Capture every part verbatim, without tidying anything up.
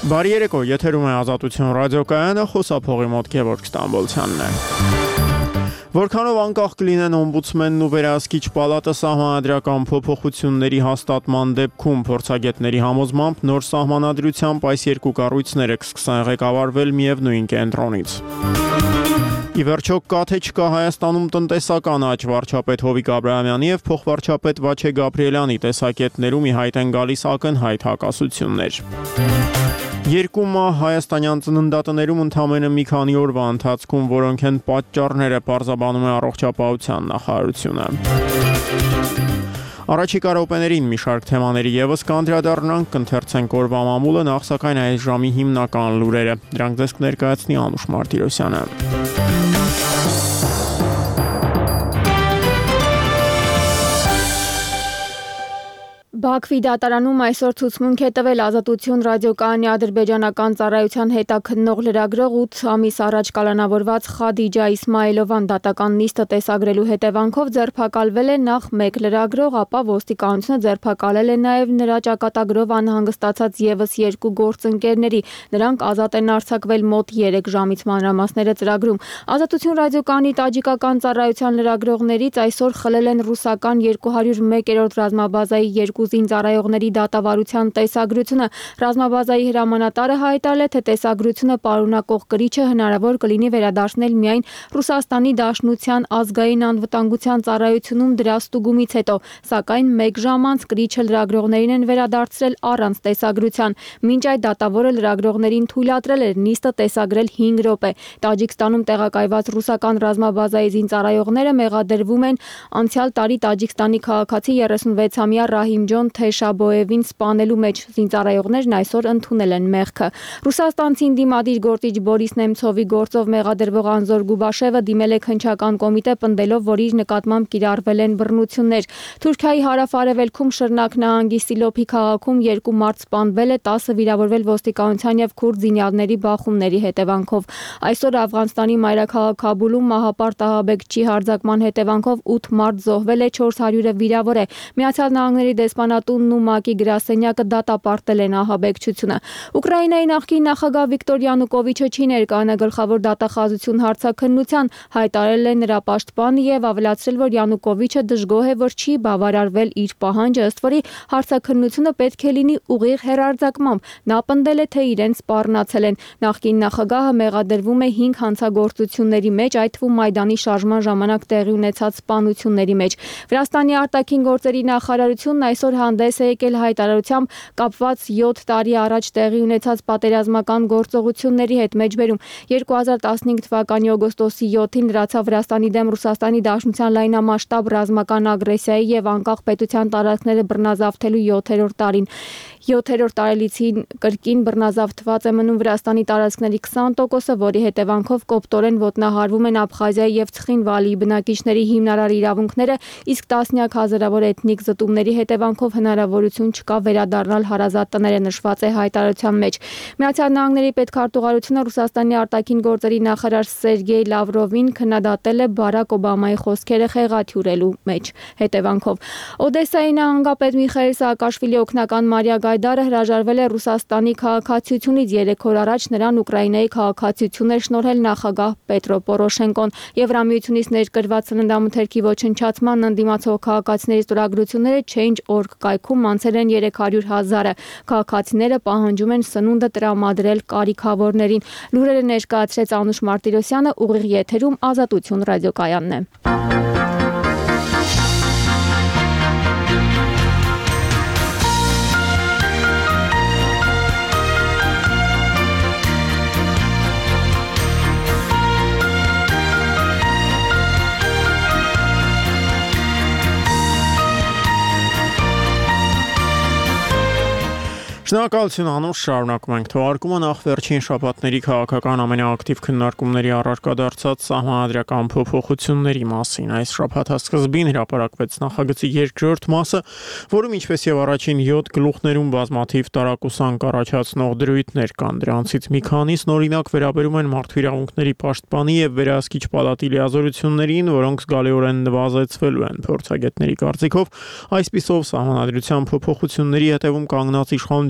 Բարի երեկո, եթերում է Ազատություն ռադիոկայանը, խոսափողի մոտ Գևորգ Ստամբոլցյանն է։ Որքանով անկախ կլինեն օմբուդսմենն ու վերահսկիչ պալատը սահմանադրական փոփոխությունների հաստատման դեպքում, փորձագետների համոզմամբ նոր սահմանադրությամբ այս երկու կառույցները կսկսեն ղեկավարվել միևնույն կենտրոնից։ Ի վերջո կա թե չկա Հայաստանում տնտեսական աճ, վարչապետ Հովիկ Աբրահամյանի եւ փոխվարչապետ Վաչե Գաբրիելյանի տեսակետներում ի հայտ են գալիս ակնհայտ հակասություններ։ Երկու մահ հայաստանյան ծննդատներում ընդամենը մի քանի օրվա ընթացքում, որոնք են պատճառները, պարզաբանում է առողջապահության նախարարությունը։ Առաջիկա րոպեներին մի շարք թեմաների ևս կանդրադառնանք, կընթերցենք օրվա մամուլը, նախ սակայն այս ժամի հիմնական լուրերը։ Դրանք ձեզ կներկայացնի Անուշ Մարտիրոսյանը։ Բաքվի դատարանում այսօր ցուցմունք է տվել Ազատություն ռադիոկայանի ադրբեջանական ծառայության հետաքննող լրագրող ութ ամիս առաջ կալանավորված Խադիջա Իսմայելովան դատական նիստը տեսագրելու հետևանքով ձերբակալվել է նախ մեկ լրագրող, ապա ոստիկանությունը ձերբակալել է նաև նրա ճակատագրով անհանգստացած ևս երկու գործընկերների։ Նրանք ազատ են արձակվել մոտ երեք ժամից, մանրամասները ծրագրում։ Ազատություն ռադիոկայանի տաջիկական ծառայության լրագրողներից այսօր խլել են ռուսական երկու հարյուր մեկերորդ ռազմաբազայի երկու զինծառայողների դատավարության տեսագրությունը։ Ռազմաբազայի հրամանատարը հայտարարել է, թե տեսագրությունը պարունակող կրիչը հնարավոր կլինի վերադարձնել միայն Ռուսաստանի Դաշնության ազգային անվտանգության ծառայությունում դրա ստուգումից հետո, սակայն մեկ ժամ անց կրիչը լրագրողներին են վերադարձրել առանց տեսագրության։ Մինչ այդ դատավորը լրագրողներին թույլատրել էր նիստը տեսագրել հինգ րոպե։ Տաջիկստանում տեղակայված ռուսական ռազմաբազայի զինծառայողները մեղադրվում են անցյալ տարի Տաջիկստանի քաղաքացի երեսունվեցամյա Ռահիմ Ջոն Թեշաբոևին սպանելու մեջ։ Զինծառայողներն այսօր ընդունել են մեղքը։ Ռուսաստանցի ընդդիմադիր գործիչ Բորիս Նեմցովի գործով մեղադրվող Անզոր Գուբաշևը դիմել է քննչական կոմիտե, պնդելով, որ իր նկատմամբ կիրառվել են բռնություններ։ Թուրքիայի հարավ-արևելքում Շռնակ նահանգի Սիլոփի քաղաքում երկու մարդ սպանվել է, տասը վիրավորվել ոստիկանության եւ քուրդ զինյալների բախումների հետևանքով։ Այսօր Աֆղանստանի մայրաքաղաք Քաբուլում մահապարտ ահաբեկչի հարձակման հետևանքով ութ մարդ զոհվել է, չորս հարյուրը վիրավոր է։ Միացյալ Նահանգների դեսպանատունն ու ՄԱԿ-ի գրասենյակը դատապարտել են ահաբեկչությունը։ Ուկրաինայի նախկին նախագահ Վիկտոր Յանուկովիչը չի ներկայանա գլխավոր դատախազություն հարցաքննության, հայտարարել է նրա պաշտպանը եւ ավելացրել, որ Յանուկովիչը դժգոհ է, որ չի բավարարվել իր պահանջը, ըստ որի հարցաքննությունը պետք է լինի ուղիղ հեռարձակմամբ։ Նա պնդել է, թե իրեն սպառնացել են։ Նախկին նախագահը մեղադրվում է հինգ հանցագործությունների մեջ, այդ թվում Մայդանի շարժման ժամանակ տեղի ունեցած սպանությունների մեջ։ Վրաստանի արտաքին գործերի նախարարությունն այսօր հանդես է եկել հայտարարությամբ կապված յոթ տարի առաջ տեղի ունեցած պատերազմական գործողությունների հետ, մեջբերում երկու հազար տասնհինգ թվականի օգոստոսի յոթին լրացավ Վրաստանի դեմ Ռուսաստանի Դաշնության լայնամասշտաբ ռազմական ագրեսիայի եւ անկախ պետության տարածքները բռնազավթելու յոթերորդ տարին։ յոթերորդ տարելիցին կրկին բռնազավթված է մնում Վրաստանի տարածքների քսան տոկոսը, որի հետևանքով կոպտորեն ոտնահարվում են Աբխազիայի եւ Ցխինվալիի բնակիչների հիմնարար իրավունքները, իսկ տասնյակ հազարավոր էթնիկ զտումների հետևանքով հնարավորություն չկա վերադառնալ հարազատ տները, նշված է հայտարարության մեջ։ Միացյալ Նահանգների պետքարտուղարությունը Ռուսաստանի արտաքին գործերի նախարար Սերգեյ Լավրովին քննադատել է Բարակ Օբամայի խոսքերը խեղաթյուրելու մեջ հետևանքով։ Օդեսայի նահանգապետ Միխայել Սաակաշվիլի օգնական Մարիա Գայդարը հրաժարվել է Ռուսաստանի քաղաքացիությունից։ Երեք օր առաջ նրան Ուկրաինայի քաղաքացիություն էր շնորհել նախագահ Պետրո Պորոշենկոն։ Եվրամիությունից ներկրված սննդամթերքի ոչնչացման ընդդիմացող քաղաքացիների ստորագրությունները Change dot org կայքում անցել են երեք հարյուր հազարը։ Քաղաքացիները պահանջում են սնունդը տրամադրել կարիքավորներին։ Լուրերը ներկայացրեց Անուշ Մարտիրոսյանը, ուղիղ եթերում Ազատություն ռադիոկայանն է։ Շնորհակալություն Անուշ, շարունակում ենք թողարկումը։ Նախ վերջին շաբաթների քաղաքական ամենաակտիվ քննարկումների առարկա դարձած սահմանադրական փոփոխությունների մասին։ Այս շաբաթասկզբին հրապարակվեց նախագծի երկրորդ մասը, որում ինչպես եւ առաջին յոթ գլուխներում բազմաթիվ տարակուսանք առաջացնող դրույթներ կան։ Դրանցից մի քանիսն օրինակ վերաբերում են մարդու իրավունքների պաշտպանի եւ վերահսկիչ պալատի լիազորություններին, որոնք զգալիորեն նվազեցվելու են։ Փորձագետների կարծիքով այսպիսով սահմանադրության փոփոխությունների հետևում կանգնած իշխանության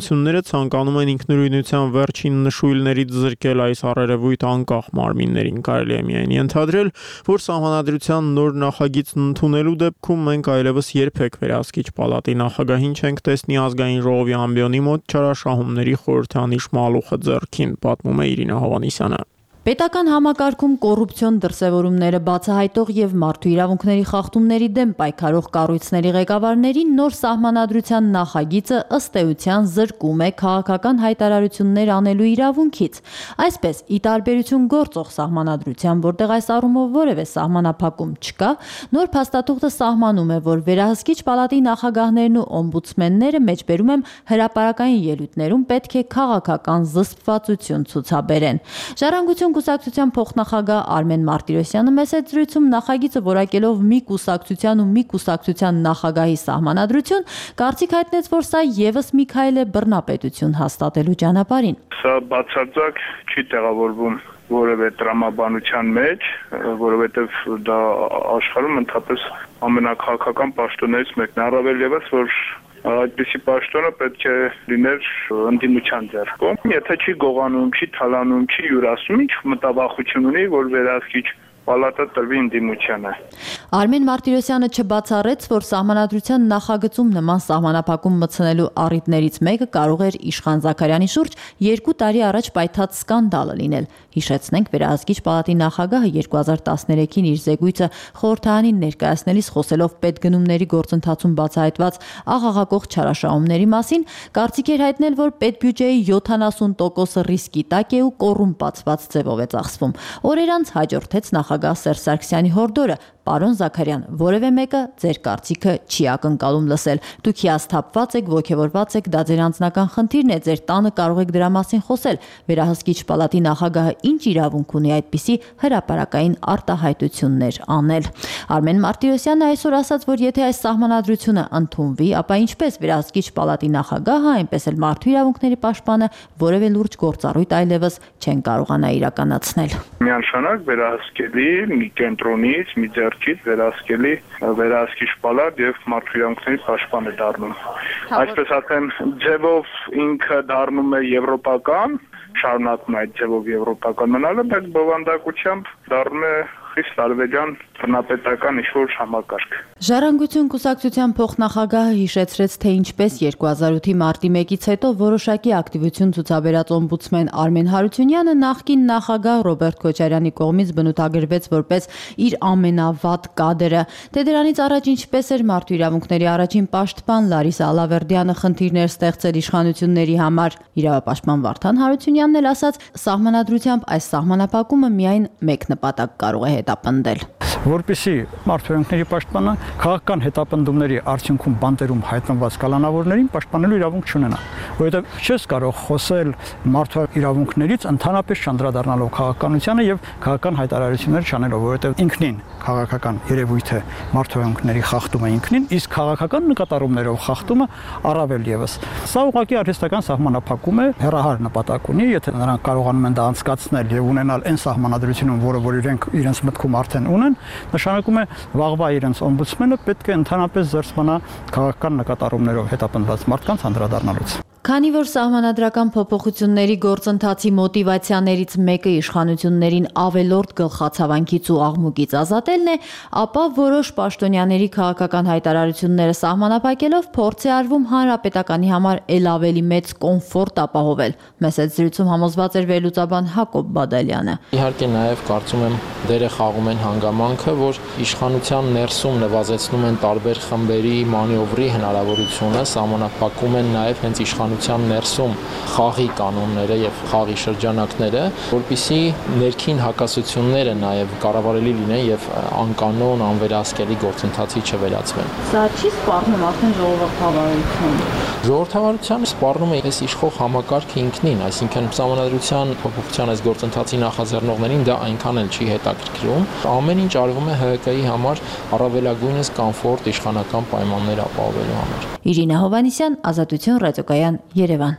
իշխանությունները ցանկանում են ինքնուրույնության վերջին նշույլներից զրկել այս առերևույթ անկախ մարմիններին։ Կարելի է միայն ենթադրել, որ Սահմանադրության նոր նախագիծն ընդունելու դեպքում մենք այլևս երբեք վերահսկիչ պալատի նախագահին չենք տեսնի ազգային ժողովի ամբիոնի մոտ չարաշահումների խորհրդանիշ մալուխը ձեռքին, պատմում է Իրինա Հովհաննիսյանը։ Պետական համակարգում կոռուպցիոն դրսևորումները բացահայտող եւ մարդու իրավունքների խախտումների դեմ պայքարող կառույցների ղեկավարներին նոր Սահմանադրության նախագիծը ըստ էության զրկում է քաղաքական հայտարարություններ անելու իրավունքից։ Այսպես, ի տարբերություն գործող Սահմանադրության, որտեղ այս առումով որևէ սահմանափակում չկա, նոր փաստաթուղթը սահմանում է, որ վերահսկիչ պալատի նախագահներն ու օմբուդսմենները, մեջբերում եմ հրապարակային ելույթներում, պետք է քաղաքական զսպվածություն ցուցաբերեն։ Ժառանգություն կուսակցության փոխնախագահ Արմեն Մարտիրոսյանը մեծ զրույցում նախագիծը որակելով մի կուսակցության ու մի կուսակցության նախագահի սահմանադրություն, կարծիք հայտնեց, որ սա եւս մի քայլ է բռնապետություն հաստատելու ճանապարհին։ Սա բացարձակ չի տեղավորվում որևէ տրամաբանության մեջ, որովհետև դա աշխարհում ընդհանրապես ամենակաղաքական պաշտոններից մեկն է, առավել եւս որ այդպիսի պաշտոնը պետք է լիներ ընդդիմության ձեռքում։ Եթե չի գողանում, չի թալանում, չի յուրացնում, ինչ մտավախություն ունի, որ վերահսկիչ պալատը տրվի ընդդիմությանը։ Արմեն Մարտիրոսյանը չբացառեց, որ Սահմանադրության նախագծում նման սահմանափակում մտցնելու առիթներից մեկը կարող էր Իշխան Զաքարյանի շուրջ երկու տարի առաջ պայթած սկանդալը լինել։ Հիշեցնենք, վերահսկիչ պալատի նախագահը երկու հազար տասներեքին իր զեկույցը խորհրդարանին ներկայացնելիս խոսելով պետգնումների գործընթացում բացահայտված աղաղակող չարաշահումների մասին, կարծիք էր հայտնել, որ պետբյուջեի յոթանասուն տոկոսը ռիսկի տակ է ու կոռումպացված ձևով է ծախսվում։ Օրեր անց հաջորդեց նախագահ Սերժ Սարգսյանի հորդորը. Պարոն Զաքարյան, որևէ մեկը ձեր կարծիքը չի ակնկալում լսել։ Դուք հիասթափված եք, ոգևորված եք, դա ձեր անձնական խնդիրն է, ձեր տանը կարող եք դրա մասին խոսել։ Վերահսկիչ պալատի նախագահը ինչ իրավունք ունի այդպիսի հրապարակային արտահայտություններ անել։ Արմեն Մարտիրոսյանը այսօր ասաց, որ եթե այս սահմանադրությունը ընդունվի, ապա ինչպես վերահսկիչ պալատի նախագահը, այնպես էլ մարդու իրավունքների պաշտպանը որևէ լուրջ գործառույթ այլևս չեն կարողանա իրականացնել։ Միանշանակ վերահսկելի մի կենտրոնից, մի ձեռքից վերահսկելի վերահսկիչ պալատ եւ մարդու իրավունքների պաշտպան է դառնում։ Այսպես ասեմ, ձևով ինքը դառնում է եվրոպական, շարունակում է այդ ձևով եվրոպական մնալը, բայց բովանդակությամբ դառնում է խիստ արևելյան բնապետական ինչ-որ համակարգ։ Ժառանգություն կուսակցության փոխնախագահը հիշեցրեց, թե ինչպես երկու հազար ութի մարտի մեկից հետո որոշակի ակտիվություն ցուցաբերած օմբուդսմեն Արմեն Հարությունյանը նախկին նախագահ Ռոբերտ Քոչարյանի կողմից բնութագրվեց որպես իր ամենավատ կադրը։ Դե դրանից առաջ ինչպես էր մարդու իրավունքների առաջին պաշտպան Լարիսա Ալավերդյանը խնդիրներ ստեղծել իշխանությունների համար։ Իրավապաշտպան Վարդան Հարությունյանն էլ ասաց, սահմանադրությամբ այս սահմանափակումը միայն մեկ նպատակ կարող է հետապնդել։ Որպեսզի մարդու իրավունքների պաշտպանը քաղաքական հետապնդումների արդյունքում բանտերում հայտնված կալանավորներին պաշտպանելու իրավունք չունենա, որովհետև չես կարող խոսել մարդու իրավունքներից ընդհանրապես չանդրադառնալով քաղաքականությանը եւ քաղաքական հայտարարություններ չանելով, որովհետև ինքնին քաղաքական երևույթ է մարդու իրավունքների խախտումը ինքնին, իսկ քաղաքական նկատառումներով խախտումը առավել եւս։ Սա ուղղակի արհեստական սահմանափակում է, հեռահար նպատակ ունի, եթե նրանք կարողանում են դա անցկացնել եւ ունենալ այն սահմանադրությունում, որը որ իրենք իրենց մտքում արդեն ունեն, նշանակում է վաղվա իրենց օմբուդսմենը պետք է ընդհանրապես զերծ մնա քաղաքական նկատառումներով հետապնդված մարդկանց անդրադառնալուց։ Քանի որ սահմանադրական փոփոխությունների գործընթացի մոտիվացիաներից մեկը իշխանություններին ավելորդ գլխացավանքից ու աղմուկից ազատելն է, ապա որոշ պաշտոնյաների քաղաքական հայտարարությունները սահմանափակելով փորձ է արվում հանրապետականի համար ել ավելի մեծ կոմֆորտ ապահովել։ Մեծ զրույցում համոզված էր վերլուծաբան Հակոբ Բադալյանը։ Իհարկե նաև կարծում եմ դերը խաղում են հանգամանքը, որ իշխանության ներսում նվազեցնում են տարբեր խմբերի մանևրի հնարավորությունը, սահմանափակում են նաև հենց իշխանության ներսում խաղի կանոնները եւ խաղի շրջանակները, որպիսի ներքին հակասությունները նաև կառավարելի լինեն եւ անկանոն, անվերահսկելի գործընթացի չվերածվեն։ Սա չի սպառնում արդեն ժողովրդավարություն։ Ժողովրդավարությանը սպառնում է այս իշխող համակարգը ինքնին, այսինքն սահմանադրության փոփոխության այս գործընթացի նախաձեռնողներին դա այնքան էլ չի հետաքրքրում։ Ամեն ինչ արվում է Հ Կ I-ի համար առավելագույնս կոմֆորտ իշխանական պայմաններ ապահովելու համար։ Իրինա Հովհաննիսյան, Ազատություն ռադիոկայան, Երևան։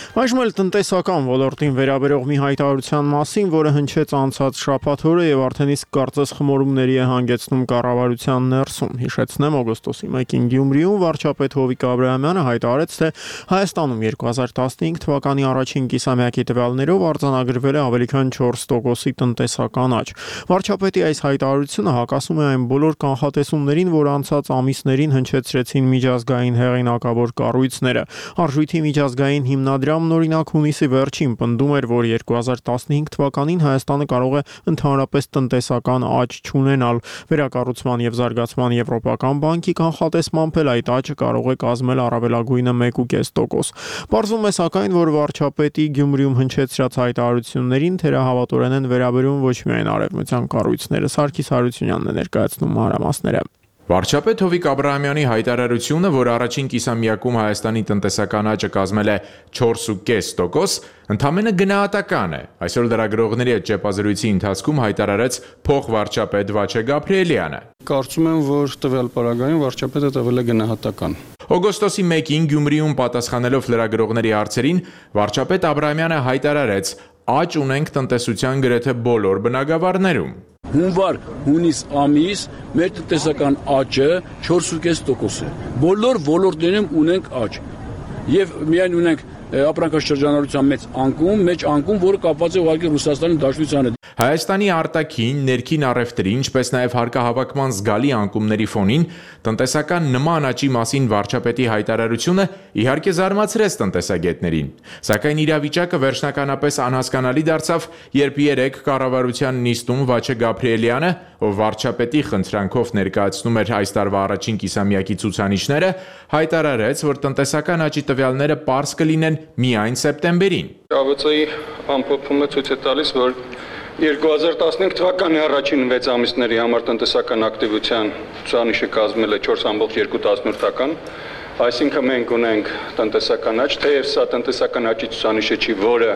Այժմ էլ տնտեսական ոլորտին վերաբերող մի հայտարարության մասին, որը հնչեց անցած շաբաթ օրը եւ արդեն իսկ կարծես խմորումների է հանգեցնում կառավարության ներսում։ Հիշեցնեմ, օգոստոսի մեկին Գյումրիում վարչապետ Հովիկ Աբրահամյանը հայտարարեց, թե Հայաստանում երկու հազար տասնհինգ թվականի առաջին կիսամյակի տվյալներով արձանագրվել է ավելի քան չորս տոկոսի տնտեսական աճ։ Վարչապետի այս հայտարարությունը հակասում է այն բոլոր կանխատեսումներին, որ անցած ամիսներին հնչեցրեցին միջազգային հեղինակավոր կառույցները։ Արժույթի միջազգային հիմնադրամն օրինակ հունիսի վերջին պնդում էր, որ երկու հազար տասնհինգ թվականին Հայաստանը կարող է ընդհանրապես տնտեսական աճ չունենալ։ Վերակառուցման եւ զարգացման եվրոպական բանկի կանխատեսմամբ էլ այդ աճը կարող է կազմել առավելագույնը մեկ կόμμα պենս տոկոս։ Պարզվում է սակայն, որ վարչապետի Գյումրիում հնչեցրած հայտարարություններին թերահավատորեն են վերաբերում ոչ միայն արևմտյան կառույցները։ Սարգիս Հարությունյանն է ներկայացնում մանրամասները։ Վարչապետ Հովիկ Աբրահամյանի հայտարարությունը, որ առաջին կիսամյակում Հայաստանի տնտեսական աճը կազմել է չորս կόμμα պենս տոկոս, ընդամենը գնահատական է։ Այսօր լրագրողների հետ ճեպազրույցի ընթացքում հայտարարեց փոխվարչապետ Վաչե Գաբրիելյանը։ Կարծում եմ, որ տվյալ պարագայում վարչապետը տվել է գնահատական։ Օգոստոսի մեկին Գյումրիում պատասխանելով լրագրողների հարցերին, վարչապետ Աբրահամյանը հայտարարեց. «Աճ ունենք տնտեսության գրեթե բոլոր բնագավառներում»։ Հունվար հունիս ամիս մեր տնտեսական աճը չորս կόμma պենս տոկոս է։ Բոլոր ոլորտներում ունենք աճ։ Եվ միայն ունենք ապրանքաշրջանառության մեծ անկում, մեծ անկում, որը կապված է ուղղակի Ռուսաստանի Դաշնությանը։ Հայաստանի արտաքին, ներքին առևտրի, ինչպես նաև հարկահավաքման զգալի անկումների ֆոնին տնտեսական նման աճի մասին վարչապետի հայտարարությունը իհարկե զարմացրեց տնտեսագետներին։ Սակայն իրավիճակը վերջնականապես անհասկանալի դարձավ, երբ երեկ կառավարության նիստում Վաչե Գաբրիելյանը, ով վարչապետի խնդրանքով ներկայացնում էր այս տարվա առաջին կիսամյակի ցուցանիշները, հայտարարեց, որ տնտեսական աճի տվյալները պարզ կլինեն միայն սեպտեմբերին։ ԱՎԾ-ի ամփոփումը ցույց է տալիս, որ երկու հազար տասնհինգ թվականի առաջին վեց ամիսների համար տնտեսական ակտիվության ցուցանիշը կազմել է չորս կόμma երկու տասնորդական, այսինքն մենք ունենք տնտեսական աճ, թեև սա տնտեսական աճի ցուցանիշը չի, որը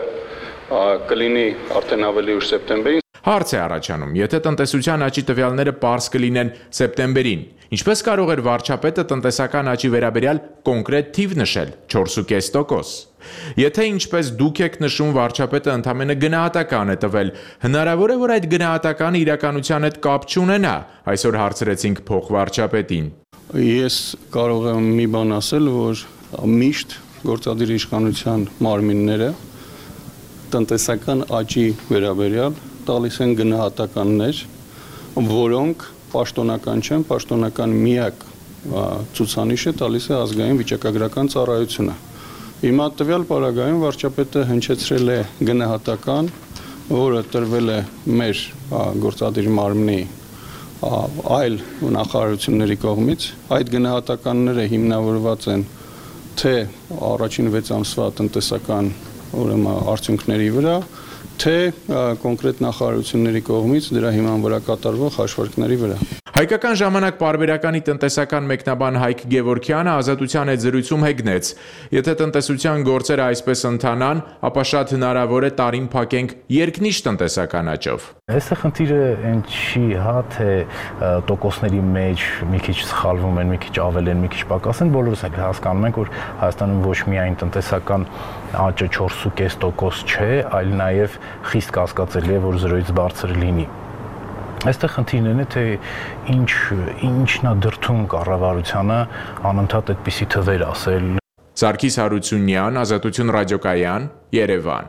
կլինի արդեն ավելի ուշ սեպտեմբերին։ Հարց է առաջանում, եթե տնտեսության աճի տվյալները պարզ կլինեն սեպտեմբերին, ինչպես կարող էր վարչապետը տնտեսական աճի վերաբերյալ կոնկրետ թիվ նշել՝ չորս կόμma պենս տոկոս։ Եթե ինչպես դուք եք նշում, վարչապետը ընդամենը գնահատական է տվել, հնարավոր է, որ այդ գնահատականը իրականության հետ կապ չունենա, այսօր հարցրեցինք փոխվարչապետին։ Ես կարող եմ մի բան ասել, որ միշտ գործադիր իշխանության մարմինները տնտեսական աճի վերաբերյալ տալիս են գնահատականներ, որոնք պաշտոնական չեն, պաշտոնական միակ ցուցանիշը տալիս է ազգային վիճակագրական ծառայությունը։ Հիմա տվյալ պարագայում վարչապետը հնչեցրել է գնահատական, որը տրվել է մեր գործադիր մարմնի այլ նախարարությունների կողմից։ Այդ գնահատականները հիմնավորված են թե առաջին վեց ամսվա տնտեսական ուրեմն արդյունքների վրա, թե կոնկրետ նախարարությունների կողմից դրա հիման վրա կատարվող հաշվարկների վրա։ Հայկական ժամանակ պարբերականի տնտեսական մեկնաբան Հայկ Գևորգյանը ազատության հետ զրույցում հեգնեց. եթե տնտեսության գործերը այսպես ընթանան, ապա շատ հնարավոր է տարին փակենք երկնիշ տնտեսական աճով։ Այստեղ խնդիրը այն չի, հա, թե տոկոսների մեջ մի քիչ սխալվում են, մի քիչ ավել են, մի քիչ պակաս են, բոլորս էլ հասկանում ենք, որ Հայաստանում ոչ միայն տնտեսական աճը չորս կόμma պենս տոկոս չէ, այլ նաև խիստ կասկածելի է, որ զրոյից բարձր լինի։ Այստեղ խնդիրն է, թե ինչ ինչն է դրդում կառավարությանը անընդհատ այդպիսի թվեր ասել։ Սարգիս Հարությունյան, Ազատություն ռադիոկայան, Երևան։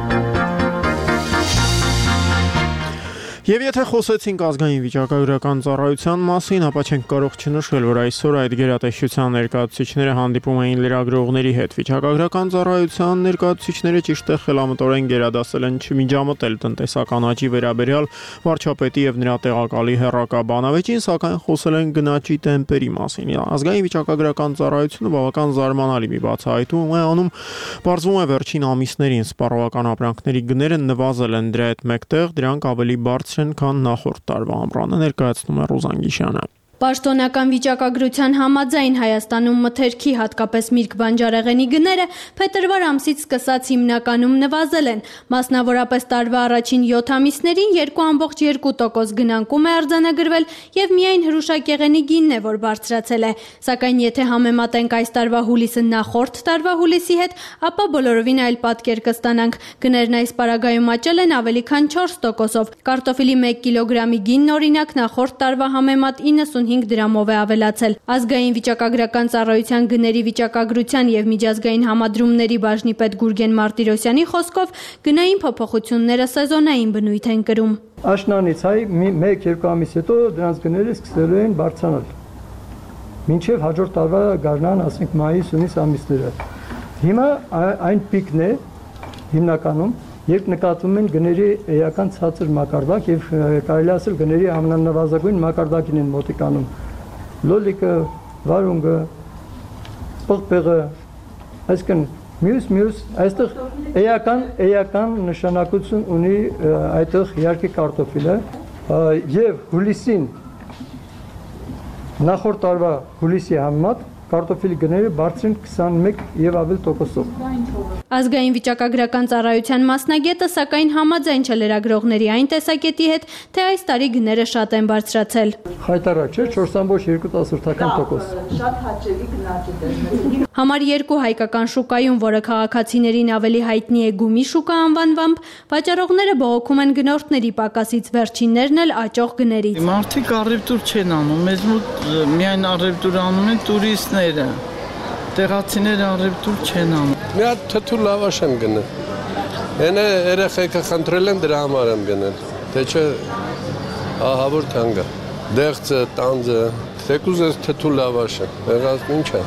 Եվ եթե խոսեցինք ազգային վիճակագրական ծառայության մասին, ապա չենք կարող չնշել, որ այսօր այդ գերատեսչության ներկայացուցիչները հանդիպում էին լրագրողների հետ։ Վիճակագրական ծառայության ներկայացուցիչները ճիշտ է խելամտորեն գերադասել են չմիջամտել տնտեսական աճի վերաբերյալ վարչապետի եւ նրա տեղակալի հերրակա բանավեճին, սակայն խոսել են գնաճի տեմպերի մասին։ Ազգային վիճակագրական ծառայությունը բավական զարմանալի մի բացահայտում է անում, պարզվում է վերջին ամիսներին սպառողական ապրանքների գները նվազել են, դրա հետ մեկտեղ դրանք ավելի բարձր քան նախորդ տարվա ամռանը, ներկայացնում է Ռուզան Գիշյանը։ Պաշտոնական վիճակագրության համաձայն Հայաստանում մթերքի, հատկապես միրգ բանջարեղենի գները փետրվար ամսից սկսած հիմնականում նվազել են։ Մասնավորապես տարվա առաջին յոթ ամիսներին երկու կόμma երկու տոկոս գնանկում է արձանագրվել եւ միայն հրուշակեղենի գինն է, որ բարձրացել է։ Սակայն եթե համեմատենք այս տարվա հուլիսը նախորդ տարվա հուլիսի հետ, ապա բոլորովին այլ պատկեր կստանանք։ Գներն այս պարագայում աճել են ավելի քան չորս տոկոսով։ Կարտոֆիլի մեկ կիլոգրամի գինն օրինակ նախորդ տարվա համեմատ իննսունհինգ դրամով է ավելացել։ Ազգային վիճակագրական ծառայության գների վիճակագրության եւ միջազգային համադրումների բաժնի պետ Գուրգեն Մարտիրոսյանի խոսքով գնային փոփոխությունները սեզոնային բնույթ են կրում։ Աշնանից հայ մեկ-երկու ամիս հետո դրանց գները սկսելու են բարձրանալ։ Մինչև հաջորդ տարվա գարնան, ասենք մայիս-հունիս ամիսները։ Հիմա այն պիկն է հիմնականում, երբ նկատվում են գների էական ցածր մակարդակ եւ կարելի ասել գների ամենանվազագույն մակարդակին են մոտիկանում։ Լոլիկը, վարունգը, պղպեղը, այսինքն մյուս մյուս այստեղ էական էական նշանակություն ունի այդտեղ իհարկե կարտոֆիլը եւ հուլիսին նախորդ տարվա հուլիսի համեմատ կարտոֆիլի գները բարձր են քսանմեկ եւ ավել տոկոսով։ Ազգային վիճակագրական ծառայության մասնագետը սակայն համաձայն չէ լրագրողների այն տեսակետի հետ, թե այս տարի գները շատ են բարձրացել։ Խայտարակ չէ, չորս կόμma երկու տոկոս։ Շատ հաճելի գնաճ է դերնել։ Համար երկու հայկական շուկայում, որը քաղաքացիներին ավելի հայտնի է գումի շուկա անվանվամբ, վաճառողները բողոքում են գնորդների պակասից, վերջիններն էլ աճող գներից։ Մարդիկ առևտուր չեն անում, մեզ մոտ միայն առևտուր անում են տուրիստները։ Տեղացիները առևտուր չեն անում։ Մի հատ թթու լավաշ եմ գնել։ Հենե երեխեքը խնդրել են դրա համար եմ գնել։ Թե չէ ահավոր թանկ է։ Դեղցը, տանձը, թեկուզ է թթու լավաշը։ Եղած ինչ է։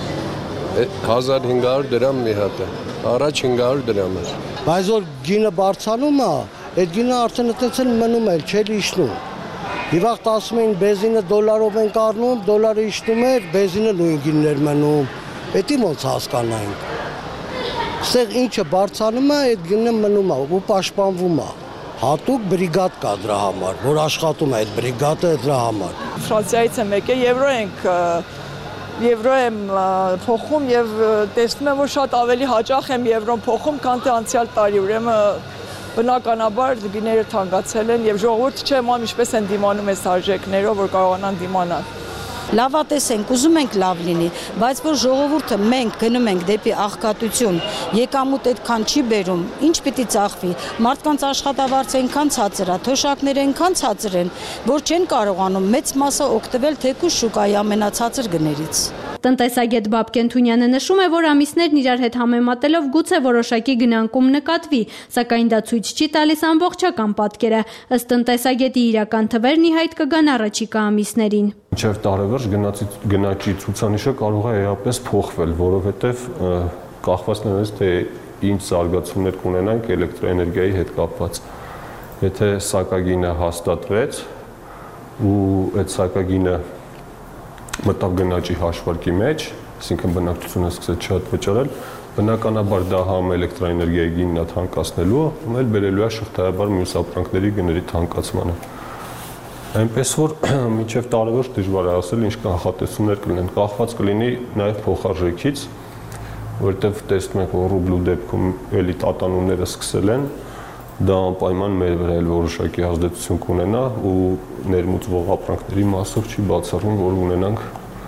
հազար հինգ հարյուր դրամ մի հատ է։ Առաջ հինգ հարյուր դրամ էր։ Բայց որ գինը բարձանում է, այդ գինը արդեն այդտեղ մնում է, չէ՞ իջնում։ Իվաղ ասում էին բենզինը դոլարով են կառնում, դոլարը իջնում էր, բենզինը նույն գիններ մնում։ Էդի ոնց հասկանանք։ Ստեղ ինչը բարձանում է, այդ գինը մնում է ու պաշտպանվում է։ Հատուկ բրիգադ կա դրա համար, որ աշխատում է այդ բրիգադը դրա համար։ Ֆրանսիայից եմ եկել, եվրո ենք Եվրո եմ փոխում եւ տեսնում եմ, որ շատ ավելի հաճախ եմ եվրոն փոխում, քան թե անցյալ տարի, ուրեմն բնականաբար գիները թանկացել են եւ ժողովուրդը չեմ ամ ինչպես են դիմանում այս արժեքներով, որ կարողանան դիմանալ։ Լավատես ենք, ուզում ենք լավ լինի, բայց որ ժողովուրդը մենք գնում ենք դեպի աղքատություն, եկամուտ այդքան չի բերում, ինչ պիտի ծախվի, մարդկանց աշխատավարձը այնքան ցածր է, թոշակները այնքան ցածր են, որ չեն կարողանում մեծ մասը օգտվել թեկուզ շուկայի ամենացածր գներից։ Տնտեսագետ Բաբկեն Թունյանը նշում է, որ ամիսներն իրար հետ համեմատելով գուցե որոշակի գնանկում նկատվի, սակայն դա ցույց չի տալիս ամբողջական պատկերը։ Ըստ տնտեսագետի իրական թվերն ի հայտ կգան առաջիկա ամիսներին։ Մինչև տարեվերջ գնաճի ցուցանիշը կարող է էապես փոխվել, որովհետև կախված նրանից, թե ինչ զարգացումներ կունենանք էլեկտրոէներգիայի հետ կապված։ Եթե սակագինը հաստատվեց ու այդ սակագինը մտավ գնաճի հաշվարկի մեջ, այսինքն բնակչությունը սկսեց շատ վճարել, բնականաբար դա համ էլեկտրոէներգիայի գինն է թանկացնելու, այլ բերելու է շղթայաբար մյուս ապրանքների գների թանկացմանը։ Այնպես որ մինչև տարեվերջ դժվար է ասել ինչ կանխատեսումներ կլինեն, կախված կլինի նաև փոխարժեքից, որովհետև տեսնում ենք, որ ռուբլու դեպքում էլի տատանումները սկսել են, դա անպայման մեր վրա էլ որոշակի ազդեցություն կունենա ու ներմուծվող ապրանքների մասով չի բացառվում, որ ունենանք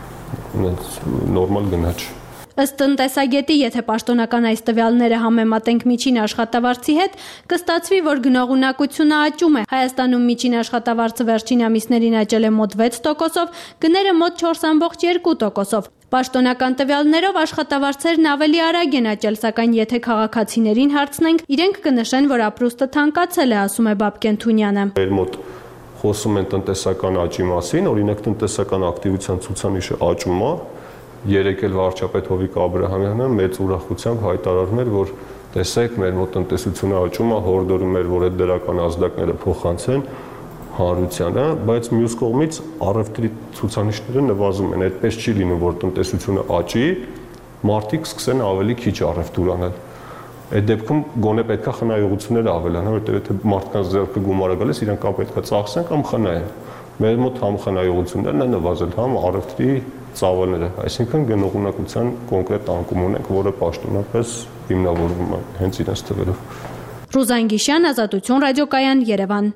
նորմալ գնաճ։ Ըստ տնտեսագետի, եթե պաշտոնական այս տվյալները համեմատենք միջին աշխատավարձի հետ, կստացվի, որ գնողունակությունը աճում է։ Հայաստանում միջին աշխատավարձը վերջին ամիսներին աճել է մոտ վեց տոկոսով, գները մոտ չորս կόμma երկու տոկոսով։ Պաշտոնական տվյալներով աշխատավարձերն ավելի արագ են աճել, սակայն եթե քաղաքացիներին հարցնենք, իրենք կնշեն, որ ապրուստը թանկացել է, ասում է Բաբկեն Թունյանը։ Մեր մոտ խոսում են տնտեսական աճի մասին, օրինակ տնտեսական ակտիվության ցուցանիշը աճում է, երեկ էլ վարչապետ Հովիկ Աբրահամյանը մեծ ուրախությամբ հայտարարում էր, որ տեսեք, մեր մոտ տնտեսությունը աճում է, հորդորում էր, որ այդ դրական ազդակները փոխանցեն հանրությանը, բայց մյուս կողմից առևտրի ցուցանիշները նվազում են, այդպես չի լինում, որ տնտեսությունը աճի, մարդիկ սկսեն ավելի քիչ առևտուր անել։ Այդ դեպքում գոնե պետք է խնայողությունները ավելանան, որտեղ եթե մարդկանց ձեռքը գումար է գալիս, իրենք կամ պետք է ծախսեն կամ խնայեն։ Մեր մոտ համխնայողություններն են նվազել, համ առևտրի ծավալները, այսինքն գնողունակության կոնկրետ անկում ունենք, որը պաշտոնապես հիմնավորվում է հենց իրենց թվերով։ Ռուզան Գիշյան, Ազատություն ռադիոկայան, Երևան։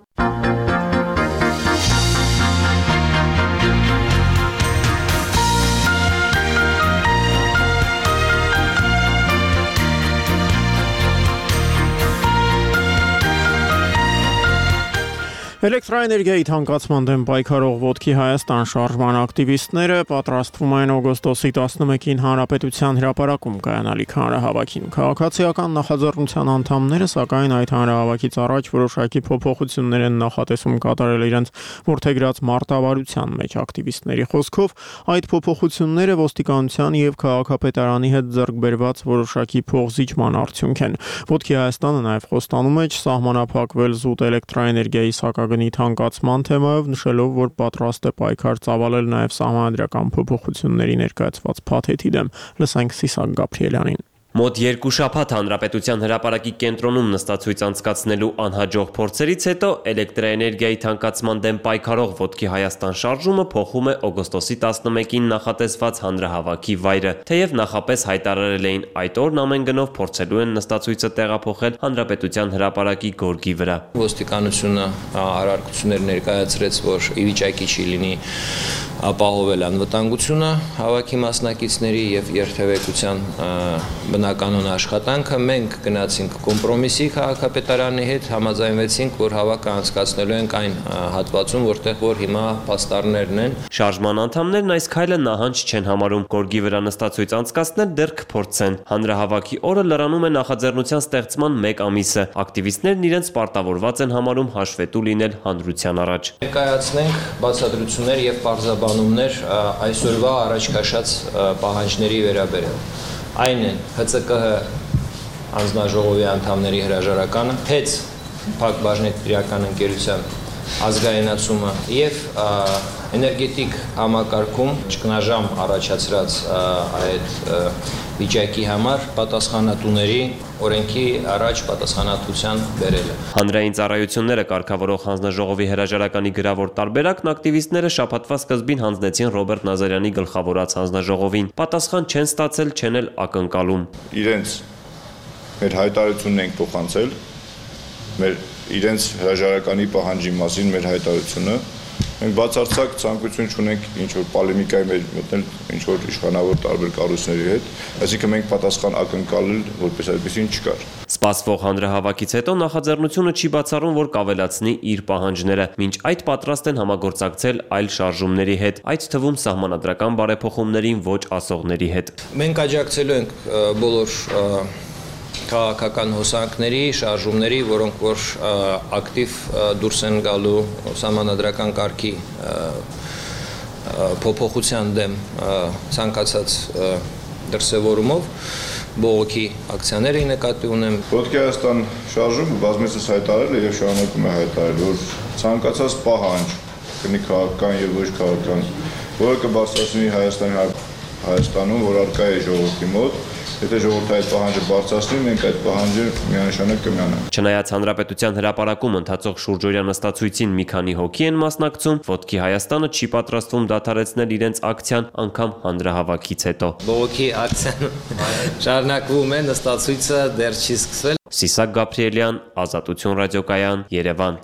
Էլեկտրաէներգիայի թանկացման դեմ պայքարող Ոտքի Հայաստան շարժման ակտիվիստները պատրաստվում են օգոստոսի տասնմեկին Հանրապետության հրապարակում կայանալիք հանրահավաքին։ Քաղաքացիական նախաձեռնության անդամները, սակայն այդ հանրահավաքից առաջ որոշակի փոփոխություններ են նախատեսում կատարել իրենց որդեգրած մարտավարության մեջ։ Ակտիվիստների խոսքով այդ փոփոխությունները ոստիկանության եւ քաղաքապետարանի հետ ձեռք բերված որոշակի փոխզիջման արդյունք են։ Ոտքի Հայաստանը նաեւ խոստանում է չսահմանափակվել զուտ էլեկտրաէներգիայի սակագնի թանկացման թեմայով, նշելով, որ պատրաստ է պայքար ծավալել նաև սահմանադրական փոփոխությունների ներկայացված փաթեթի դեմ։ Լսենք Սիսակ Գաբրիելյանին։ Մոտ երկու շաբաթ Հանրապետության հրապարակի կենտրոնում նստածույց անցկացնելու անհաջող փորձերից հետո էլեկտրաէներգիայի թանկացման դեմ պայքարող Ոտքի Հայաստան շարժումը փոխում է օգոստոսի տասնմեկին նախատեսված հանրահավաքի վայրը, թեև նախապես հայտարարել էին այդ օրն ամեն գնով փորձելու են նստածույցը տեղափոխել Հանրապետության հրապարակի գորգի վրա։ Ոստիկանությունը հարարքություններ ներկայացրեց, որ ի վիճակի չի լինի ապահովել անվտանգությունը հավաքի մասնակիցների եւ երթևեկության բնականոն աշխատանքը։ Մենք գնացինք կոմպրոմիսի քաղաքապետարանի հետ, համաձայնվեցինք, որ հավաքը անցկացնելու ենք այն հատվածում, որտեղ որ հիմա պաստառներն են։ Շարժման անդամներն այս քայլը նահանջ չեն համարում, գորգի վրա նստածույց անցկացնել դեռ կփորձեն։ Հանրահավաքի օրը լրանում է նախաձեռնության ստեղծման մեկ ամիսը։ Ակտիվիստներն իրենց պարտավորված են համարում հաշվետու լինել հանրության առաջ։ Ներկայացնենք բացատրություններ եւ պարզաբանումներ այսօրվա առաջ քաշած պահանջների վերաբերյալ։ Այն են Հ Ց Կ Հ անձնաժողովի անդամների հրաժարականը, Հ Փակ բաժնետիրական ընկերության ազգայնացումը եւ էներգետիկ համակարգում ճգնաժամ առաջացրած այդ վիճակի համար պատասխանատուների օրենքի առաջ պատասխանատվության բերելը։ Հանրային ծառայությունները կարգավորող հանձնաժողովի հրաժարականի գրավոր տարբերակն ակտիվիստները շաբաթվա սկզբին հանձնեցին Ռոբերտ Նազարյանի գլխավորած հանձնաժողովին։ Պատասխան չեն ստացել, չեն էլ ակնկալում։ Իրենց մեր հայտարարությունն ենք փոխանցել, մեր իրենց հրաժարականի պահանջի մասին մեր հայտարարությունը, մենք բացարձակ ցանկություն չունենք ինչ որ պոլեմիկայի մեջ մտնել ինչ որ իշխանավոր տարբեր կառույցների հետ, այսինքն մենք պատասխան ակնկալել որպես այդպեսին չկար։ Սպասվող հանրահավաքից հետո նախաձեռնությունը չի բացառում, որ կավելացնի իր պահանջները, մինչ այդ պատրաստ են համագործակցել այլ շարժումների հետ, այդ թվում սահմանադրական բարեփոխումներին ոչ ասողների հետ։ Մենք աջակցելու ենք բոլոր քաղաքական հոսանքների, շարժումների, որոնք որ ակտիվ դուրս են գալու սահմանադրական կարգի փոփոխության դեմ ցանկացած դրսևորումով, բողոքի ակցիաների նկատի ունեմ։ Ոտքի Հայաստան շարժումը բազմիցս հայտարարել է եւ շարունակում է հայտարարել, որ ցանկացած պահանջ, կնի քաղաքական եւ ոչ քաղաքական, որը կբարձրացնի Հայաստանի Հայաստանում, որ արկա է ժողովրդի մոտ, եթե ժողովուրդը այդ պահանջը բարձրացնի, մենք այդ պահանջը միանշանակ կմիանանք։ Չնայած Հանրապետության հրապարակում ընթացող շուրջօրյա նստածույցին մի քանի հոգի են մասնակցում, Ոտքի Հայաստանը չի պատրաստվում դադարեցնել իրենց ակցիան անգամ հանրահավաքից հետո։ Բողոքի ակցիան շարունակվում է, նստածույցը դեռ չի սկսվել։ Սիսակ Գաբրիելյան, Ազատություն ռադիոկայան, Երևան։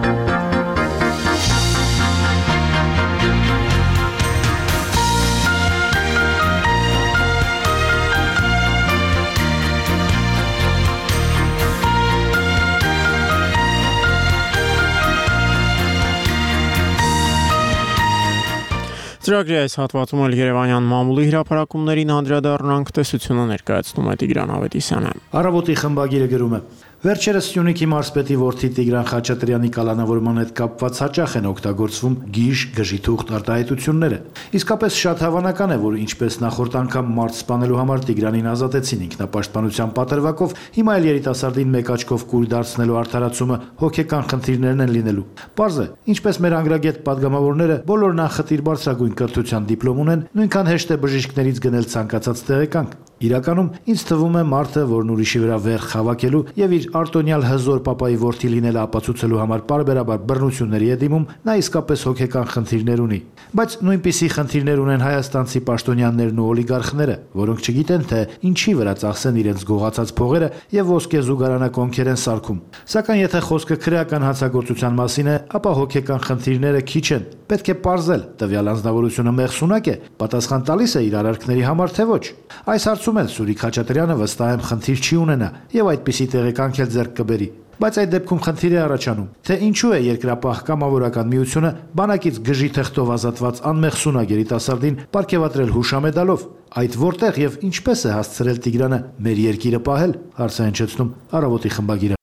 Ծրագրի այս հատվածում էլ Երևանյան մամուլի հրապարակումներին անդրադառնանք, տեսությունը ներկայացնում է Տիգրան Ավետիսյանը։ Առավոտի խմբագիրը գրում է. Վերջերս Սյունիքի մարզպետի որդի Տիգրան Խաչատրյանի կալանավորման հետ կապված հաճախ են օգտագործվում գիժ, գժի-թուղթ արտահայտությունները։ Իսկապես շատ հավանական է, որ ինչպես նախորդ անգամ մարդ սպանելու համար Տիգրանին ազատեցին ինքնապաշտպանության պատրվակով, հիմա էլ երիտասարդին մեկ աչքով կույր դարձնելու արդարացումը հոգեկան խնդիրներն են լինելու։ Պարզ է, ինչպես մեր անգրագետ падգամավորները բոլորն անխտիր բարձրագույն կրթության դիպլոմ ունեն, նույնքան հեշտ է բժիշկներից գնել ցանկացած տեղեկանք։ Իրականում ինձ թվում է մարդը, որն ուրիշի վրա վերք հավաքելու եւ իր արտոնյալ հզոր պապայի որդի լինելը ապացուցելու համար պարբերաբար բռնությունների է դիմում, նա իսկապես հոգեկան խնդիրներ ունի։ Բայց նույնպիսի խնդիրներ ունեն հայաստանցի պաշտոնյաներն ու օլիգարխները, որոնք չգիտեն, թե ինչի վրա ծախսեն իրենց գողացած փողերը եւ ոսկե զուգարանակոնքեր են սարքում։ Սակայն եթե խոսքը քրեական հանցագործության մասին է, ապա հոգեկան խնդիրները քիչ են։ Պետք է պարզել, տվյալ անձնավորությունը մեղսունակ է, պատասխան տալիս է իր արարքների համար, թե ոչ։ Այս հարցում էլ Սուրիկ Խաչատրյանը վստահ եմ խնդիր չի ունենա եւ այդպիսի տեղեկանք էլ ձեռք կբերի։ Բայց այդ դեպքում խնդիր է առաջանում, թե ինչու է երկրապահ կամավորական միությունը բանակից գժի թղթով ազատված անմեղսունակ երիտասարդին պարգևատրել հուշամեդալով։ Այդ որտեղ եւ ինչպես է հասցրել Տիգրանը մեր երկիրը պահել, հարց է հնչեցնում Առավոտի խմբագիրը։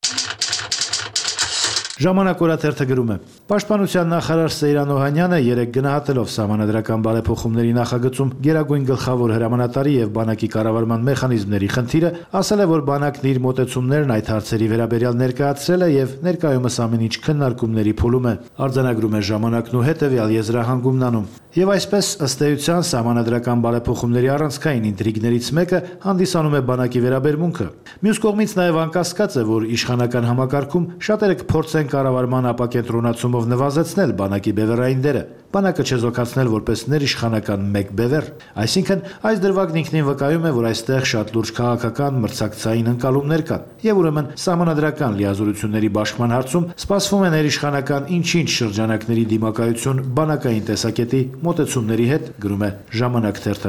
Ժամանակ օրաթերթը գրում է. Պաշտպանության նախարար Սեյրան Օհանյանը երեկ գնահատելով սահմանադրական բարեփոխումների նախագծում գերագույն գլխավոր հրամանատարի եւ բանակի կառավարման մեխանիզմների խնդիրը, ասել է, որ բանակն իր մոտեցումներն այդ հարցերի վերաբերյալ ներկայացրել է եւ ներկայումս ամեն ինչ քննարկումների փուլում է։ Արձանագրում է Ժամանակն ու հետեւյալ եզրահանգումն անում։ Եվ այսպես, ըստ էության, սահմանադրական բարեփոխումների առանցքային ինտրիգներից մեկը հանդիսանում է բանակի վերաբերմունքը։ Մյուս կողմից նաև անկասկած է, որ իշխանական համակարգում շատերը կփորձեն կառավարման ապակենտրոնացումով նվազեցնել բանակի բևեռային դերը, բանակը չեզոքացնել որպես ներիշխանական մեկ բևեռ։ Այսինքն, այս դրվագն ինքնին վկայում է, որ այստեղ շատ լուրջ քաղաքական մրցակցային ընկալումներ կան, եւ ուրեմն սահմանադրական լիազորությունների բաշխման հարցում սպասվում է ներիշխանական ինչ-ինչ շրջանակների դիմակայություն բանակային տեսակետի մոտեցումների հետ, գրում է Ժամանակ թերթը։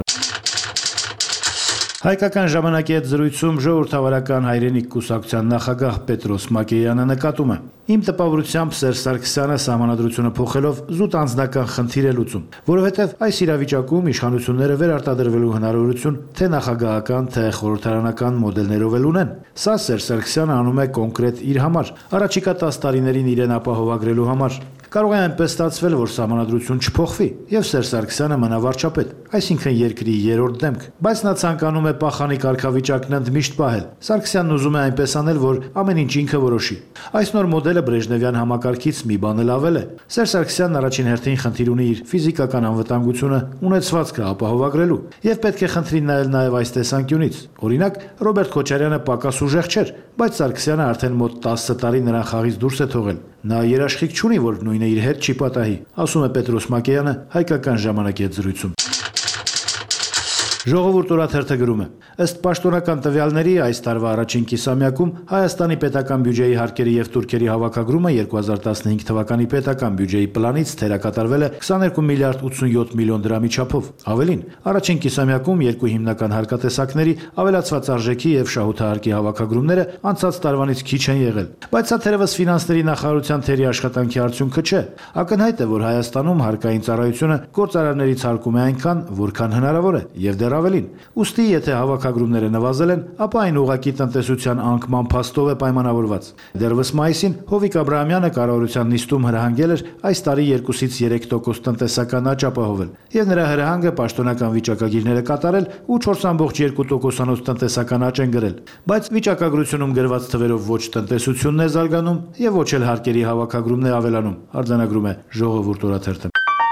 Հայկական ժամանակի հետ զրույցում ժողովրդավարական հայրենիք կուսակցության նախագահ Պետրոս Մակեյանը նկատում է. Իմ տպավորությամբ Սերժ Սարգսյանը սահմանադրությունը փոխելով զուտ անձնական խնդիր է լուծում, որովհետև այս իրավիճակում իշխանությունները վերարտադրվելու հնարավորություն թե նախագահական, թե խորհրդարանական մոդելներով էլ ունեն։ Սա Սերժ Սարգսյանը անում է կոնկրետ իր համար, առաջիկա տասը տարիներին իրեն ապահովագրելու համար։ Կարող է այնպես ստացվել, որ սահմանադրություն չփոխվի, եւ Սերժ Սարգսյանը մնա վարչապետ, այսինքն երկրի երրորդ դեմք, բայց նա ցանկանում է պախանի կարգավիճակն ընդմիշտ պահել։ Սարգսյանն ուզում է այնպես անել, որ ամեն ինչ ինքը որոշի։ Այս նոր մոդելը Բրեժնևյան համակարգից մի բան էլ ավել է։ Սերժ Սարգսյանն առաջին հերթին խնդիր ունի իր ֆիզիկական անվտանգությունը ունեցվածքը ապահովագրելու, եւ պետք է խնդրին նայել նաեւ այս տեսանկյունից։ Օրինակ, Ռոբերտ Քոչարյանը պակաս ուժեղ չէր, բայց Սարգսյանը արդեն մոտ տասը տարի նրան խաղից դուրս է թողել։ Նա երաշխիք չունի, որ նույնը իր հետ չի պատահի, ասում է Պետրոս Մակեյանը Հայկական ժամանակի հետ զրույցում։ Ժողովուրդ օրաթերթը գրում է. ըստ պաշտոնական տվյալների այս տարվա առաջին կիսամյակում Հայաստանի պետական բյուջեի հարկերի եւ տուրքերի հավաքագրումը երկու հազար տասնհինգ թվականի պետական բյուջեի պլանից թերակատարվել է քսաներկու միլիարդ ութսունյոթ միլիոն դրամի չափով։ Ավելին, առաջին կիսամյակում երկու հիմնական հարկատեսակների ավելացված արժեքի եւ շահութահարկի հավաքագրումները անցած տարվանից քիչ են եղել։ Բայց սա թերևս ֆինանսների նախարարության թերի աշխատանքի արդյունքը չէ։ Ակնհայտ է, որ Հայաստանում հարկային ծառայությունը գործարարներից հարկում է այնքան, որքան հնարավոր է եւ դեռ ավելին։ Ուստի, եթե հավաքագրումները նվազել են, ապա այն ուղղակի տնտեսության անկման փաստով է պայմանավորված։ Դեռևս մայիսին Հովիկ Աբրահամյանը կառավարության նիստում հրահանգել էր այս տարի երկուսից երեք տոկոս տնտեսական աճ ապահովել, եւ նրա հրահանգը պաշտոնական վիճակագիրները կատարել ու չորս կόμma երկու տոկոսանոց տնտեսական աճ են գրել։ Բայց վիճակագրությունում գրված թվերով ոչ տնտեսությունն է զարգանում եւ ոչ էլ հարկերի հավաքագրումն է ավելանում, արձանագրում է Ժողովուրդ օրաթերթը։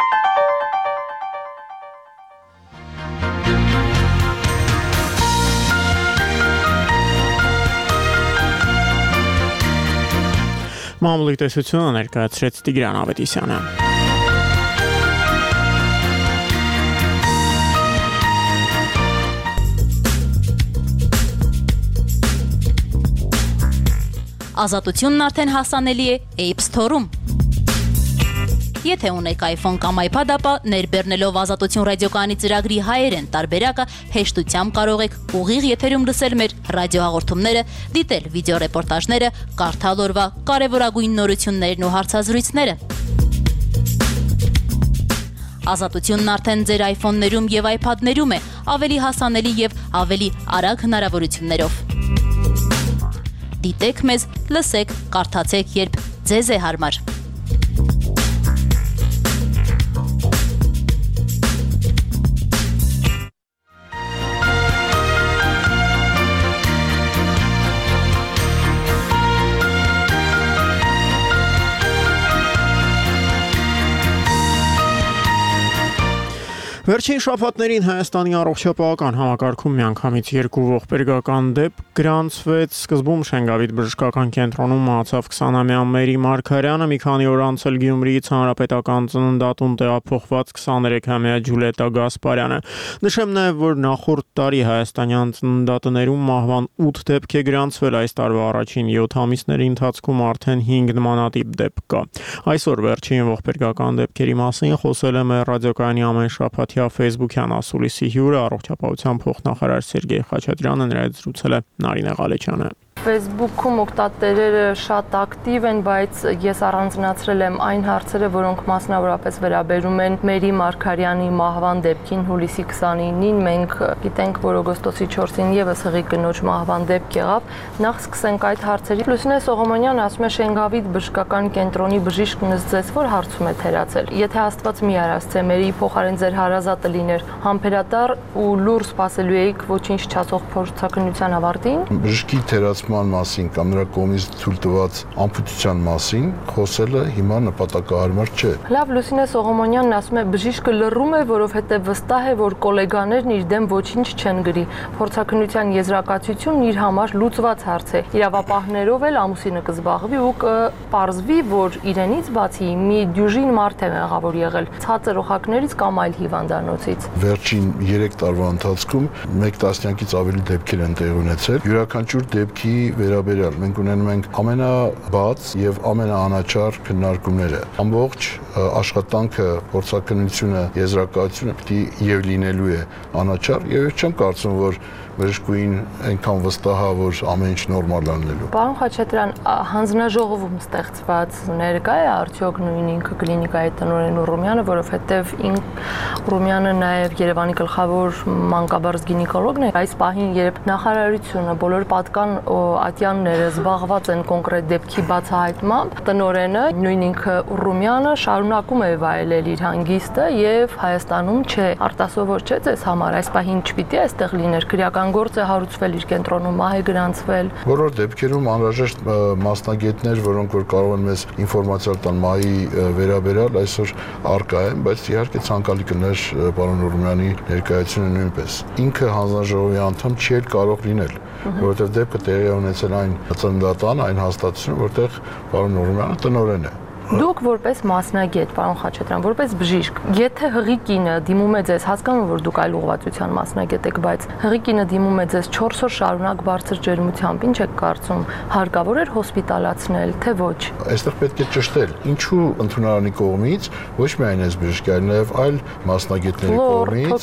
Մամուլի տեսությունը ներկայացրեց Տիգրան Ավետիսյանը։ Ազատությունն արդեն հասանելի է App Store-ում։ Եթե ունեք iPhone կամ iPad, ապա ներբեռնելով Ազատություն ռադիոկայանի ծրագրի հայերեն տարբերակը հեշտությամբ կարող եք ուղիղ եթերում լսել մեր ռադիոհաղորդումները, դիտել վիդեոռեպորտաժները, կարդալ օրվա կարևորագույն նորություններն ու հարցազրույցները։ Ազատությունն արդեն ձեր iPhone-ներում եւ iPad-ներում է, ավելի հասանելի եւ ավելի արագ հնարավորություններով։ Դիտեք մեզ, լսեք, կարդացեք, երբ ձեզ է հարմար։ Վերջին շաբաթներին Հայաստանի առողջապահական համակարգում միանգամից երկու ողբերգական դեպք գրանցվեց։ Սկզբում Շենգավիթ բժշկական կենտրոնում մահացավ քսանամյա Մերի Մարգարյանը, մի քանի օր անց էլ Գյումրիից հանրապետական ծննդատուն տեղափոխված քսաներեքամյա Ջուլետա Գասպարյանը։ Նշեմ նաև, որ նախորդ տարի հայաստանյան ծննդատներում մահվան ութ դեպք է գրանցվել, այս տարվա առաջին յոթ ամիսների ընթացքում արդեն հինգ նմանատիպ դեպք կա։ Այսօր վերջին ողբերգական դեպքերի մասին խոսել է մեր ռադիոկայանի ամեն շաբաթ Facebook-յան ասուլիսի հյուրը առողջապահության փոխնախարար Սերգեյ Խաչատրյանը, նրա հետ զրուցել է Նարինե Ղալեչյանը։ Facebook-ում օգտատերերը շատ ակտիվ են, բայց ես առանձնացրել եմ այն հարցերը, որոնք մասնավորապես վերաբերում են Մերի Մարգարյանի մահվան դեպքին հուլիսի քսանինին։ Մենք գիտենք, որ օգոստոսի չորսին եւս հղի կնոջ մահվան դեպք եղավ։ Նախ սկսենք այդ հարցերից։ Լուսինե Սողոմոնյանը ասում է Շենգավիթ բժշկական կենտրոնի բժիշկն ըստ որ հարցում է թերացել։ Եթե Աստված մի արասցե Մերիի փոխարեն ձեր հարազատը լիներ, համբերատար ու լուր սպասելու էիք ոչինչ չասող փորձակնության ավարտին։ Բժշկի թերացման մասին կամ նրա կողմից թույլ տված ամփոփության մասին խոսելը հիմա նպատակահարմար չէ։ Լավ, Լուսինե Սողոմոնյանն ասում է բժիշկը լռում է, որովհետև վստահ է, որ կոլեգաներն իր դեմ ոչինչ չեն գրի։ Փորձակնության եզրակացությունն իր համար լուծված հարց է։ Իրավապահներով էլ ամուսինը կզբաղվի ու կպարզվի, որ իրենից բացի մի դյուժին մարդ է մեղավոր եղել ցածր օղակներից կամ այլ հիվանդանոցից։ Վերջին երեք տարվա ընթացքում մեկ տասնյակից ավելի դեպքեր են տեղի ունեցել։ Յուրաքանչյուր դեպքի վերաբերյալ մենք ունենում ենք ամենաբաց եւ ամենաանաչառ քննարկումները։ Ամբողջ աշխատանքը, փորձակնությունը, եզրակացությունը պիտի եւ լինելու է անաչառ եւ չեմ կարծում, որ բժշկուին այնքան վստահ է, որ ամեն ինչ նորմալ անելու։ Պարոն Խաչատրյան, հանձնաժողովում ստեղծված ներկա է արդյոք նույն ինքը կլինիկայի տնօրեն Ռումյանը, որովհետև Ռումյանը նաև Երևանի գլխավոր մանկաբարձ գինեկոլոգն է։ Այս պահին երբ նախարարությունը, բոլոր պատկան ատյանները զբաղված են կոնկրետ դեպքի բացահայտմամբ, տնօրենը նույն ինքը Ռումյանը շարունակում է վայելել իր հանգիստը եւ Հայաստանում չէ, արտասովոր չէ ձեզ համար, այս պահին չպիտի այստեղ լիներ քրեական գործ է հարուցվել իր կենտրոնում, մահ է գրանցվել։ Բոլոր դեպքերում անհրաժեշտ մասնագետներ, որոնք որ կարող են մեզ ինֆորմացիա տան մահի վերաբերյալ, այսօր առկա են, բայց իհարկե ցանկալի կներ պարոն Ռումյանի ներկայությունը նույնպես։ Ինքը հանձնաժողովի անդամ չի կարող լինել, որովհետև դեպքը տեղի ունեցել այն ծննդատան, այն հաստատությունը, որտեղ պարոն Ռումյանը տնօրեն է։ Դուք որպես մասնագետ, պարոն Խաչատրյան, որպես բժիշկ, եթե հղի կինը դիմում է ձեզ, հասկանում որ դուք այլ ուղղվածության մասնագետ եք, բայց հղի կինը դիմում է ձեզ չորս օր շարունակ բարձր ջերմությամբ, ինչ եք կարծում, հարկավոր էր հոսպիտալացնել, թե ոչ։ Այստեղ պետք է ճշտել, ինչու ընդունարանի կողմից, ոչ միայն այս բժիշկի, այլ նաև այլ մասնագետների կողմից,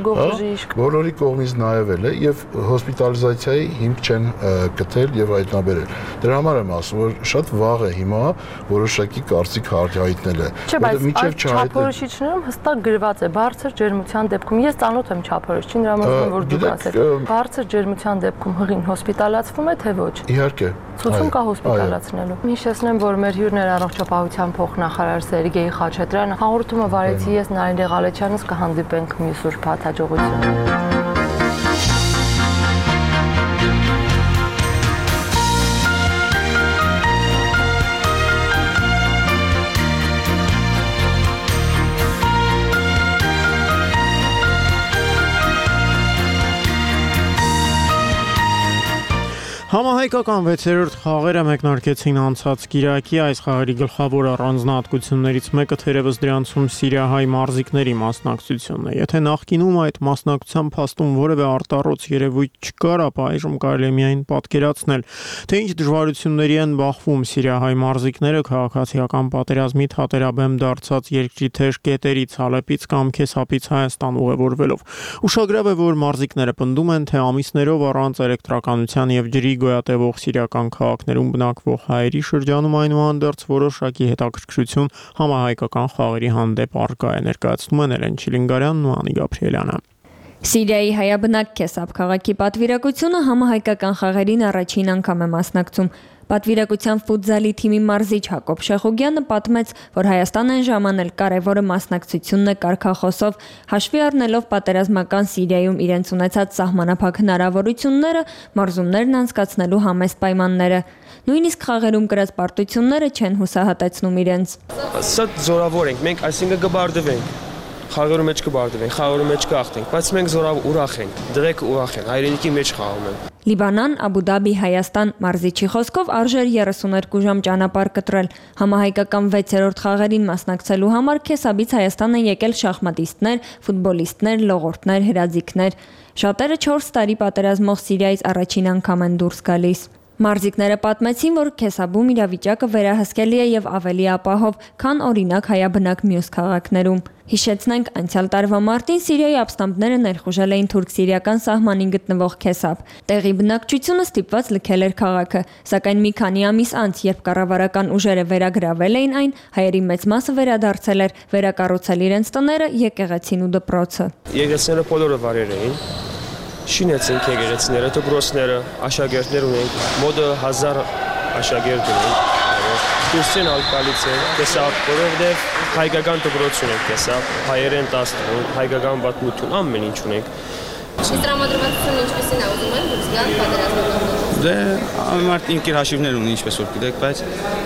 բոլորի կողմից նայվել է եւ հոսպիտալիզացիայի հիմք չեն գտել եւ հայտնաբերել։ Դրա համար եմ ասում, որ շատ վաղ է հիմա որոշակի կարծիք հայտնել է։ Չէ, բայց այդ չափորոշիչներում հստակ գրված է բարձր ջերմության դեպքում։ Ես ծանոթ եմ չափորոշիչին, նրա մասին որ դուք ասեք։ Բարձր ջերմության դեպքում հղին հոսպիտալացվում է, թե ոչ։ Իհարկե։ Ցուցում կա հոսպիտալացնելու։ Հիշեցնեմ, որ մեր հյուրն էր առողջապահության փոխնախարար Սերգեյ Խաչատրյանը։ Հաղորդումը վարեցի ես Նարինե Ղալեչյանս, կհանդիպենք մյուս ուրբաթ, հաջողություն։ Համահայկական վեցերորդ խաղերը մեկնարկեցին անցած կիրակի, այս խաղերի գլխավոր առանձնահատկություններից մեկը թերևս դրանցում սիրիահայ մարզիկների մասնակցությունն է։ Եթե նախկինում այդ մասնակցության փաստում որևէ արտառոց երևույթ չկար, ապա այժմ կարելի է միայն պատկերացնել, թե ինչ դժվարությունների են բախվում սիրիահայ մարզիկները քաղաքացիական պատերազմի թատերաբեմ դարձած երկրի թեժ կետերից, Հալեպից կամ Քեսապից Հայաստան ուղևորվելով։ Ուշագրավ է, որ մարզիկները պնդում են, թե ամիսներով առանց էլեկտրականության եւ ջրի գոյատևող սիրիական քաղաքներում բնակվող հայերի շրջանում այնուհանդերձ որոշակի հետաքրքրություն համահայկական խաղերի հանդեպ առկա է, ներկայացնում են Էլեն Չիլինգարյանն ու Անի Գաբրիելյանը։ Սիրիայի հայաբնակ Քեսապ քաղաքի պատվիրակությունը համահայկական խաղերին առաջին անգամ է մասնակցում։ Պատվիրակության ֆուտզալի թիմի մարզիչ Հակոբ Շեխուգյանը պատմեց, որ Հայաստան են ժամանել կարևորը մասնակցությունն է կարգախոսով, հաշվի առնելով պատերազմական Սիրիայում իրենց ունեցած սահմանափակ հնարավորությունները, մարզումներն անցկացնելու համեստ պայմանները։ Նույնիսկ խաղերում կրած պարտությունները չեն հուսահատեցնում իրենց։ Շատ զորավոր ենք, մենք այսինքն կբարդվենք։ խաղերու մեջ կբարդվեն, խաղերու մեջ կախտենք, բայց մենք զորավ ուրախ ենք, դրեկը ուրախ են, հայրենիքի մեջ խաղում են։ Լիբանան, Աբու Դաբի, Հայաստան մարզիչի խոսքով արժեր երեսուներկու ժամ ճանապարհ կտրել։ Համահայկական վեցերորդ խաղերին մասնակցելու համար Քեսաբից Հայաստան են եկել շախմատիստներ, ֆուտբոլիստներ, լողորդներ, հրաձիգներ։ Շատերը չորս տարի պատերազմող Սիրիայից առաջին անգամ են դուրս գալիս։ Մարզիկները պատմեցին, որ Քեսաբում իրավիճակը վերահսկելի է եւ ավելի ապահով, քան օրինակ հայաբնակ մյուս քաղաքներում։ Հիշեցնենք, անցյալ տարվա մարտին Սիրիայի ապստամբները ներխուժել էին թուրք-սիրիական սահմանին գտնվող Քեսաբ։ Տեղի բնակչությունը ստիպված լքել էր քաղաքը, սակայն մի քանի ամիս անց, երբ կառավարական ուժերը վերագրավել էին այն, հայերի մեծ մասը վերադարձել էր, վերակառուցել իրենց տները, եկեղեցին ու դպրոցը։ Եկեղեցիները բոլորը վարեր էին։ Շինեցինք եկեղեցիները, դպրոցները, աշակերտներ ունենք, մոտ հազար աշակերտ ունենք։ Դուրսին ալկալից են, Քեսաբ, որովհետև հայկական դպրոց ունենք Քեսաբ, հայերեն տասնուն, հայկական պատմություն, ամեն ինչ ունենք։ Իսկ տրամադրվածությունը ինչպեսին է ուզում են դուրս գալ պատերազմական։ Դե ամենամարդ ինքեր հաշիվներ ունի, ինչպես որ գիտեք, բայց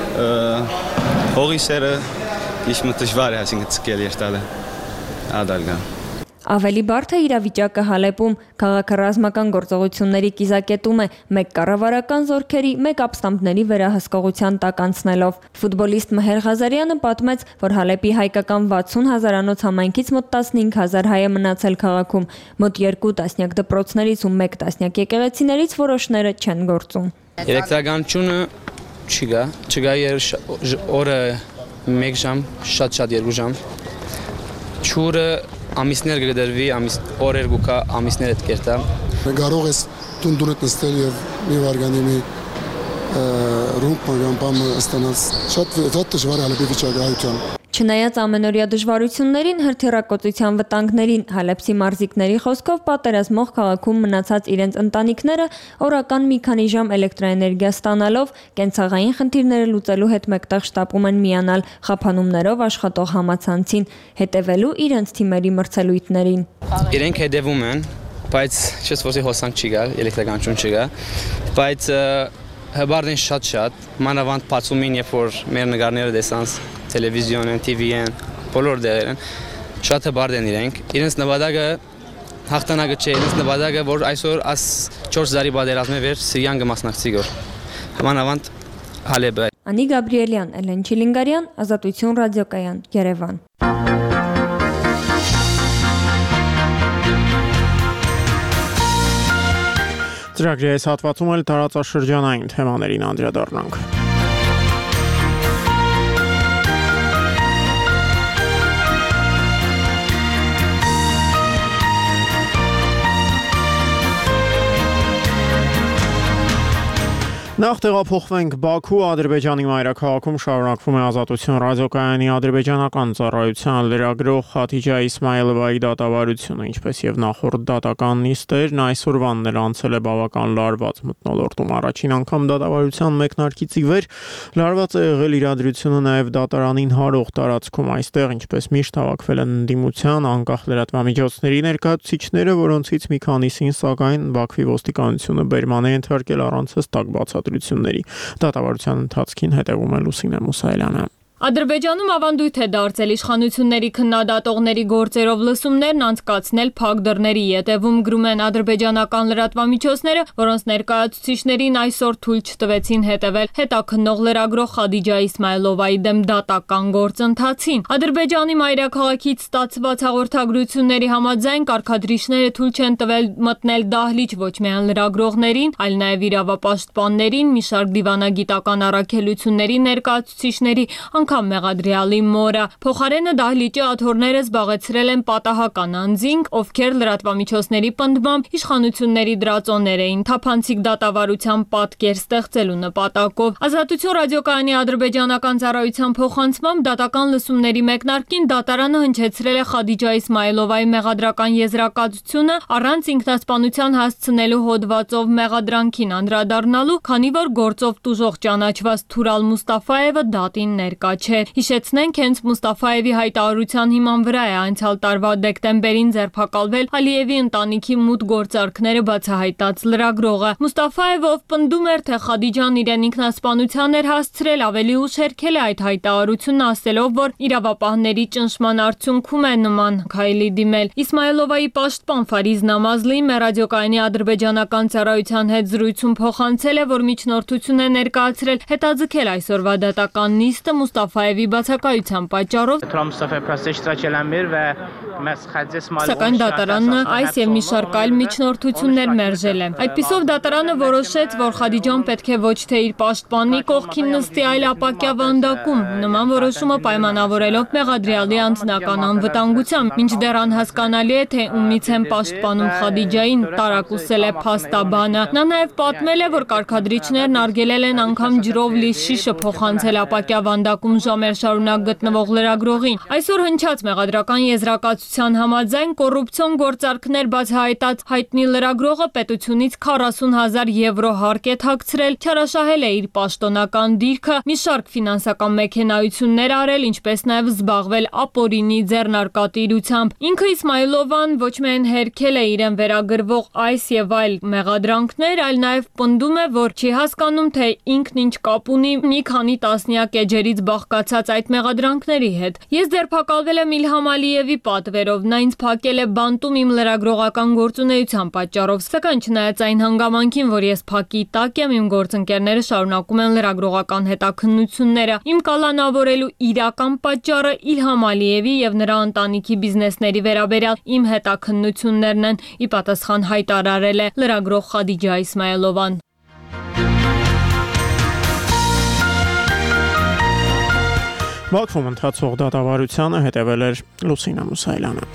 հողի սերը ինչ-որ դժվար է, այսինքն ցկել երթալը։ Ադալգա։ Ավելի բարդ է իրավիճակը Հալեպում, քաղաքը ռազմական գործողությունների կիզակետում է, մեկ կառավարական զորքերի, մեկ ապստամբների վերահսկողության տակ անցնելով։ Ֆուտբոլիստ Մհեր Ղազարյանը պատմեց, որ Հալեպի հայկական վաթսուն հազարանոց համայնքից մոտ տասնհինգ հազար հայ է մնացել քաղաքում, մոտ երկու տասնյակ դպրոցներից ու մեկ տասնյակ եկեղեցիներից որոշները չեն գործում։ Էլեկտրականությունը չկա, չկա օրը մեկ ժամ, շատ-շատ երկու ժամ։ Ջուրը ամիսներ կդրվի, օրեր գուկա, ամիսներ հետ կերտա։ Կարող ես տունդունդ նստել եւ մի վարգանի մի ռումբ կամ ստանալ շատ դժվար է Հալեպի վիճակը այդքան։ Չնայած ամենօրյա դժվարություններին, հրթիռակոծության վտանգներին, Հալեպսի մարզիկների խոսքով պատերազմող քաղաքում մնացած իրենց ընտանիքները օրական մի քանի ժամ էլեկտրաէներգիա ստանալով կենցաղային խնդիրները լուծելու հետ մեկտեղ շտապում են միանալ խափանումներով աշխատող համացանցին, հետևելու իրենց թիմերի մրցելույթներին։ Իրենք հետևում են, բայց չես ոսի հոսանք չի գա, էլեկտրականություն չի գա, բայց հբարդեն շատ-շատ, մանավանդ բացումին, երբ որ մեր նկարները տեսանց տելևիզիոն են, T V են, բոլոր դեղեր են, շատ հբարդ են իրենք, իրենց նպատակը հաղթանակը չէ, իրենց նպատակը, որ այսօր աս չորս տարի պատերազմի վեր Սիրիան կմասնակցի գոր, մանավանդ Հալեպը։ Անի Գաբրիելյան, Էլեն Չիլինգարյան, Ազատություն ռադիոկայան, Երևան։ Ծրագրի այս հատվածում էլ տարածաշրջանային թեմաներին անդրադառնանք։ Նախ տեղափոխվենք Բաքու, Ադրբեջանի մայրաքաղաքում շարունակվում է Ազատություն ռադիոկայանի ադրբեջանական ծառայության լրագրող Խաթիջա Իսմայելովայի դատավարությունը, ինչպես եւ նախորդ դատական նիստերն, այսօրվանն էլ անցել է բավական լարված մթնոլորտում։ Առաջին անգամ դատավարության մեկնարկից ի վեր լարված է եղել իրադրությունը նաեւ դատարանին հարող տարածքում։ Այստեղ, ինչպես միշտ, հավաքվել են ընդդիմության, անկախ լրատվամիջոցների ներկայացուցիչները, որոնցից մի քանիսին սակայն Բաքվի ոստիկանությունը բերման է ենթարկել առանց հստակ բացատրությունների։ Դատավարության ընթացքին հետևում է Լուսինե Մուսայելյանը։ Ադրբեջանում ավանդույթ է դարձել իշխանությունների քննադատողների գործերով լսումներն անցկացնել փակ դռների ետևում, գրում են ադրբեջանական լրատվամիջոցները, որոնց ներկայացուցիչներին այսօր թույլ չտվեցին հետևել հետաքննող լրագրող Խադիջա Իսմայելովայի դեմ դատական գործընթացին։ Ադրբեջանի մայրաքաղաքից ստացված հաղորդագրությունների համաձայն կարգադրիչները թույլ չեն տվել մտնել դահլիճ ոչ միայն լրագրողներին, այլ նաև իրավապաշտպաններին, մի շարք դիվանագիտական առաքելությունների ներկայացուցիչների, անգամ մեղադրյալի մորը։ Փոխարենը դահլիճի աթոռները զբաղեցրել են պատահական անձինք, ովքեր լրատվամիջոցների պնդմամբ իշխանությունների դրածոներ էին, թափանցիկ դատավարության պատկեր ստեղծելու նպատակով։ Ազատություն ռադիոկայանի ադրբեջանական ծառայության փոխանցմամբ դատական լսումների մեկնարկին դատարանը հնչեցրել է Խադիջա Իսմայելովայի մեղադրական եզրակացությունը առանց ինքնասպանության հասցնելու հոդվածով մեղադրանքին անդրադառնալու, քանի որ գործով տուժող ճանաչված Թուրալ Մուստաֆաևը դատին ներկա չէր։ Հիշեցնենք, հենց Մուստաֆայևի հայտարարության հիման վրա է անցյալ տարվա դեկտեմբերին ձերբակալվել Ալիևի ընտանիքի մութ գործարքները բացահայտած լրագրողը։ Մուստաֆայևը, ով պնդում էր, թե Խադիջան իրեն ինքնասպանության էր հասցրել, ավելի ուշ հերքել է այդ հայտարարությունն, ասելով, որ իրավապահների ճնշման արդյունքում է նման քայլի դիմել։ Իսմայելովայի պաշտպան Ֆարիզ Նամազլին մեր ռադիոկայանի ադրբեջանական ծառայության հետ զրույցում փոխանցել է, որ միջնորդություն է ներկայացրել հետաձգել այսօրվա դատական նիստը Մուստաֆայևի բացակայության պատճառով։ Սակայն դատարանը այս եւ մի շարք այլ միջնորդություններ մերժել է։ Այդպիսով դատարանը որոշեց, որ Խադիջան պետք է ոչ թե իր պաշտպանի կողքին նստի, այլ ապակյա վանդակում։ Նման որոշումը պայմանավորելով մեղադրյալի անձնական անվտանգությամբ, մինչդեռ անհասկանալի է, թե ումից են պաշտպանում Խադիջային, տարակուսել է փաստաբանը։ Նա նաև պատմել է, որ կարգադրիչներն արգելել են անգամ ջրով լի շիշը փոխանցել ապակյա վանդակում ժամեր շարունակ գտնվող լրագրողին։ Այսօր հնչած մեղադրական եզրակացության համաձայն կոռուպցիոն գործարքներ բացահայտած հայտնի լրագրողը պետությունից քառասուն հազար եվրո հարկ է թաքցրել, չարաշահել է իր պաշտոնական դիրքը, մի շարք ֆինանսական մեքենայություններ արել, ինչպես նաև զբաղվել ապօրինի ձեռնարկատիրությամբ։ Ինքը Իսմայելովան ոչ միայն հերքել է իրեն վերագրվող այս եւ այլ մեղադրանքներ, այլ նաև պնդում է, որ չի հասկանում, թե ինքն ինչ կապ ունի մի քանի տասնյակ էջերից բաղկացած այդ մեղադրանքների հետ։ Ես ձերբակալվել եմ Իլհամ Ալիևի պատվերով, նա ինձ փակել է բանտում իմ լրագրողական գործունեության պատճառով, սակայն չնայած այն հանգամանքին, որ ես փակի տակ եմ, իմ գործընկերները շարունակում են լրագրողական հետաքննությունները։ Իմ կալանավորելու իրական պատճառը Իլհամ Ալիևի եւ նրա ընտանիքի բիզնեսների վերաբերյալ իմ հետաքննություններն են, ի պատասխան հայտարարել է լրագրող Խադիջա Իսմայելովան։ Բաքվում ընթացող դատավարությանը հետևել էր Լուսինա Մուսայելյանը։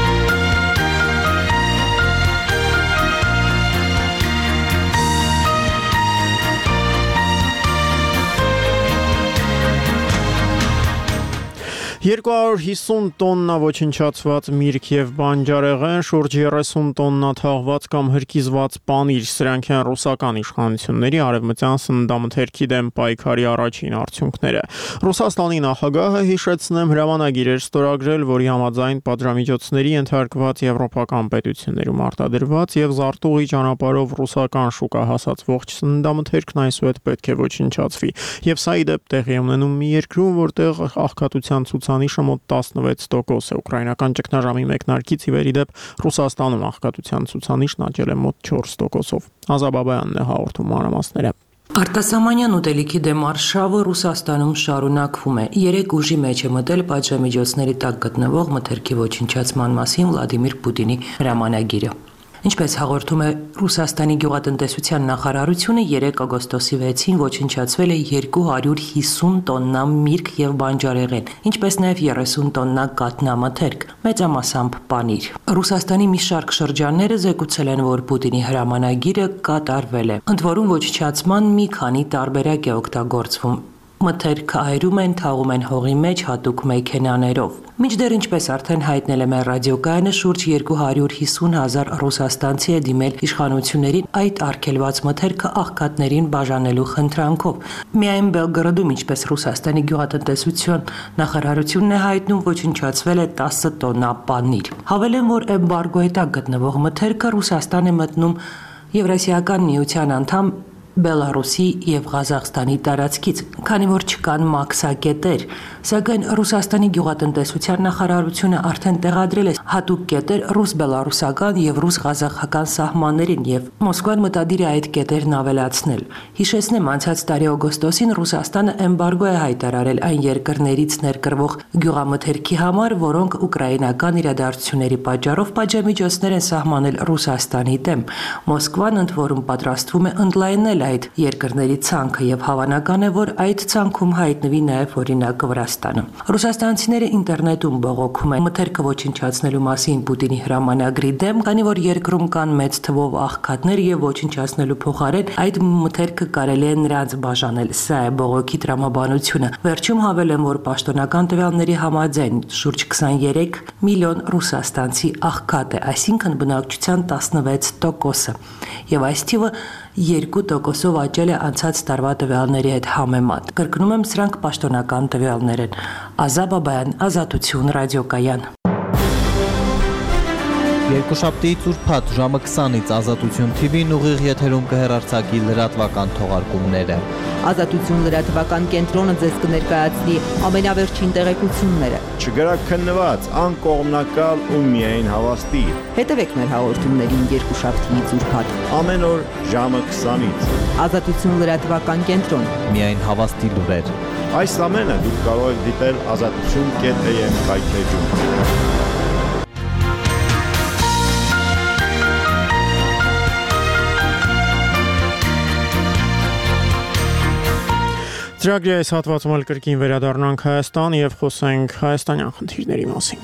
երկու հարյուր հիսուն տոննա ոչնչացված միրգ եւ բանջարեղեն, շուրջ երեսուն տոննա թաղված կամ հրկիզված պանիր, սրանք են ռուսական իշխանությունների արևմտյան սննդամթերքի դեմ պայքարի առաջին արդյունքները։ Ռուսաստանի նախագահը, հիշեցնեմ, հրամանագիր էր ստորագրել, որի համաձայն պատժամիջոցների ենթարկված եվրոպական պետություններում արտադրված եւ զարտուղի ճանապարհով ռուսական շուկա հասած ողջ սննդամթերքն այսուհետ պետք է ոչնչացվի։ Եվ սա ի դեպ տեղի ունենում մի երկրում, որտեղ աղքատության ցուցանիշը մոտ տասնվեց տոկոս է։ Ուկրաինական ճգնաժամի մեկնարկից ի վեր ի դեպ Ռուսաստանում աղքատության ցուցանիշն աճել է մոտ չորս տոկոսով։ Ազաբաբայանն է հաղորդում մանրամասները։ Արտասահմանյան ուտելիքի դեմ արշավը Ռուսաստանում շարունակվում է։ Երեք ուժի մեջ է մտել պատժամիջոցների տակ գտնվող մթերքի ոչնչացման մասին Վլադիմիր Պուտինի հրամանագիրը։ Ինչպես հաղորդում է Ռուսաստանի գյուղատնտեսության նախարարությունը, երեք օգոստոսի վեցին ոչնչացվել է երկու հարյուր հիսուն տոննա միրգ եւ բանջարեղեն, ինչպես նաեւ երեսուն տոննա կատնամթերք, մեծամասամբ պանիր։ Ռուսաստանի մի շարք շրջանները զեկուցել են, որ Պուտինի հրամանագիրը կատարվել է, ընդ որում ոչնչացման մի քանի տարբերակ է օգտագործվում։ Մթերքը այրում են, թաղում են հողի մեջ հատուկ մեքենաներով։ Մինչդեռ, ինչպես արդեն հայտնել է մեր ռադիոկայանը, շուրջ երկու հարյուր հիսուն հազար ռուսաստանցի է դիմել իշխանություններին այդ արգելված մթերքը աղքատներին բաժանելու խնդրանքով։ Միայն Բելգրադում, ինչպես Ռուսաստանի գյուղատնտեսություն նախարարությունն է հայտնում, ոչնչացվել է տասը տոննա պանիր։ Հավելեմ, որ էմբարգոյի տակ գտնվող մթերքը Ռուսաստան է մտնում Եվրասիական միության անդամ Բելարուսի եւ Ղազախստանի տարածքից, քանի որ չկան մաքսակետեր, սակայն Ռուսաստանի գյուղատնտեսության նախարարությունը արդեն տեղադրել է հատուկ կետեր ռուս-բելարուսական եւ ռուս-ղազախական սահմաններին եւ Մոսկվան մտադիր է այդ կետերն ավելացնել։ Հիշեցնեմ, անցած տարի օգոստոսին Ռուսաստանը էմբարգո է հայտարարել այն երկրներից ներկրվող գյուղամթերքի համար, որոնք ուկրաինական իրադարձությունների պատճառով պատժամիջոցներ են սահմանել Ռուսաստանի դեմ։ Մոսկվան ընդ որում պատրաստվում է ընդլայնել այդ երկրների ցանքը եւ հավանական է, որ այդ ցանքում հայտնվի նաեւ օրինակ Վրաստանը։ Ռուսաստանցիները ինտերնետում բողոքում են մթերքը ոչնչացնելու մասին Պուտինի հրամանագրի դեմ, քանի որ երկրում կան մեծ թվով աղքատներ եւ ոչնչացնելու փոխարեն այդ մթերքը կարելի է նրանց բաժանել։ Սա է բողոքի տրամաբանությունը։ Վերջում հավելեմ, որ պաշտոնական տվյալների համաձայն շուրջ քսաներեք միլիոն ռուսաստանցի աղքատ է, այսինքն բնակչության տասնվեց տոկոսը։ Եվ այս թիվը երկու տոկոսով աճել է անցած տարվա տվյալների հետ համեմատ։ Կրկնում եմ, սրանք պաշտոնական տվյալներ են։ Ազա Բաբայան, Ազատություն, ռադիոկայան։ Երկուշաբթիից ուրբաթ ժամը քսանից Ազատություն թի վին ուղիղ եթերում կհեռարձակի լրատվական թողարկումները։ Ազատություն լրատվական կենտրոնը ձեզ կներկայացնի ամենավերջին տեղեկությունները։ Չգրակ քննված, անկողմնակալ ու միայն հավաստի։ Հետևեք մեր հաղորդումներին երկուշաբթիից ուրբաթ ամեն օր ժամը քսանից։ Ազատություն լրատվական կենտրոն, միայն հավաստի լուրեր։ Այս ամենը դուք կարող եք դիտել ազատություն կետ էմ կայքեջում։ Ծրագրի այս հատվածում էլ կրկին վերադառնանք Հայաստան եւ խոսենք հայաստանյան խնդիրների մասին։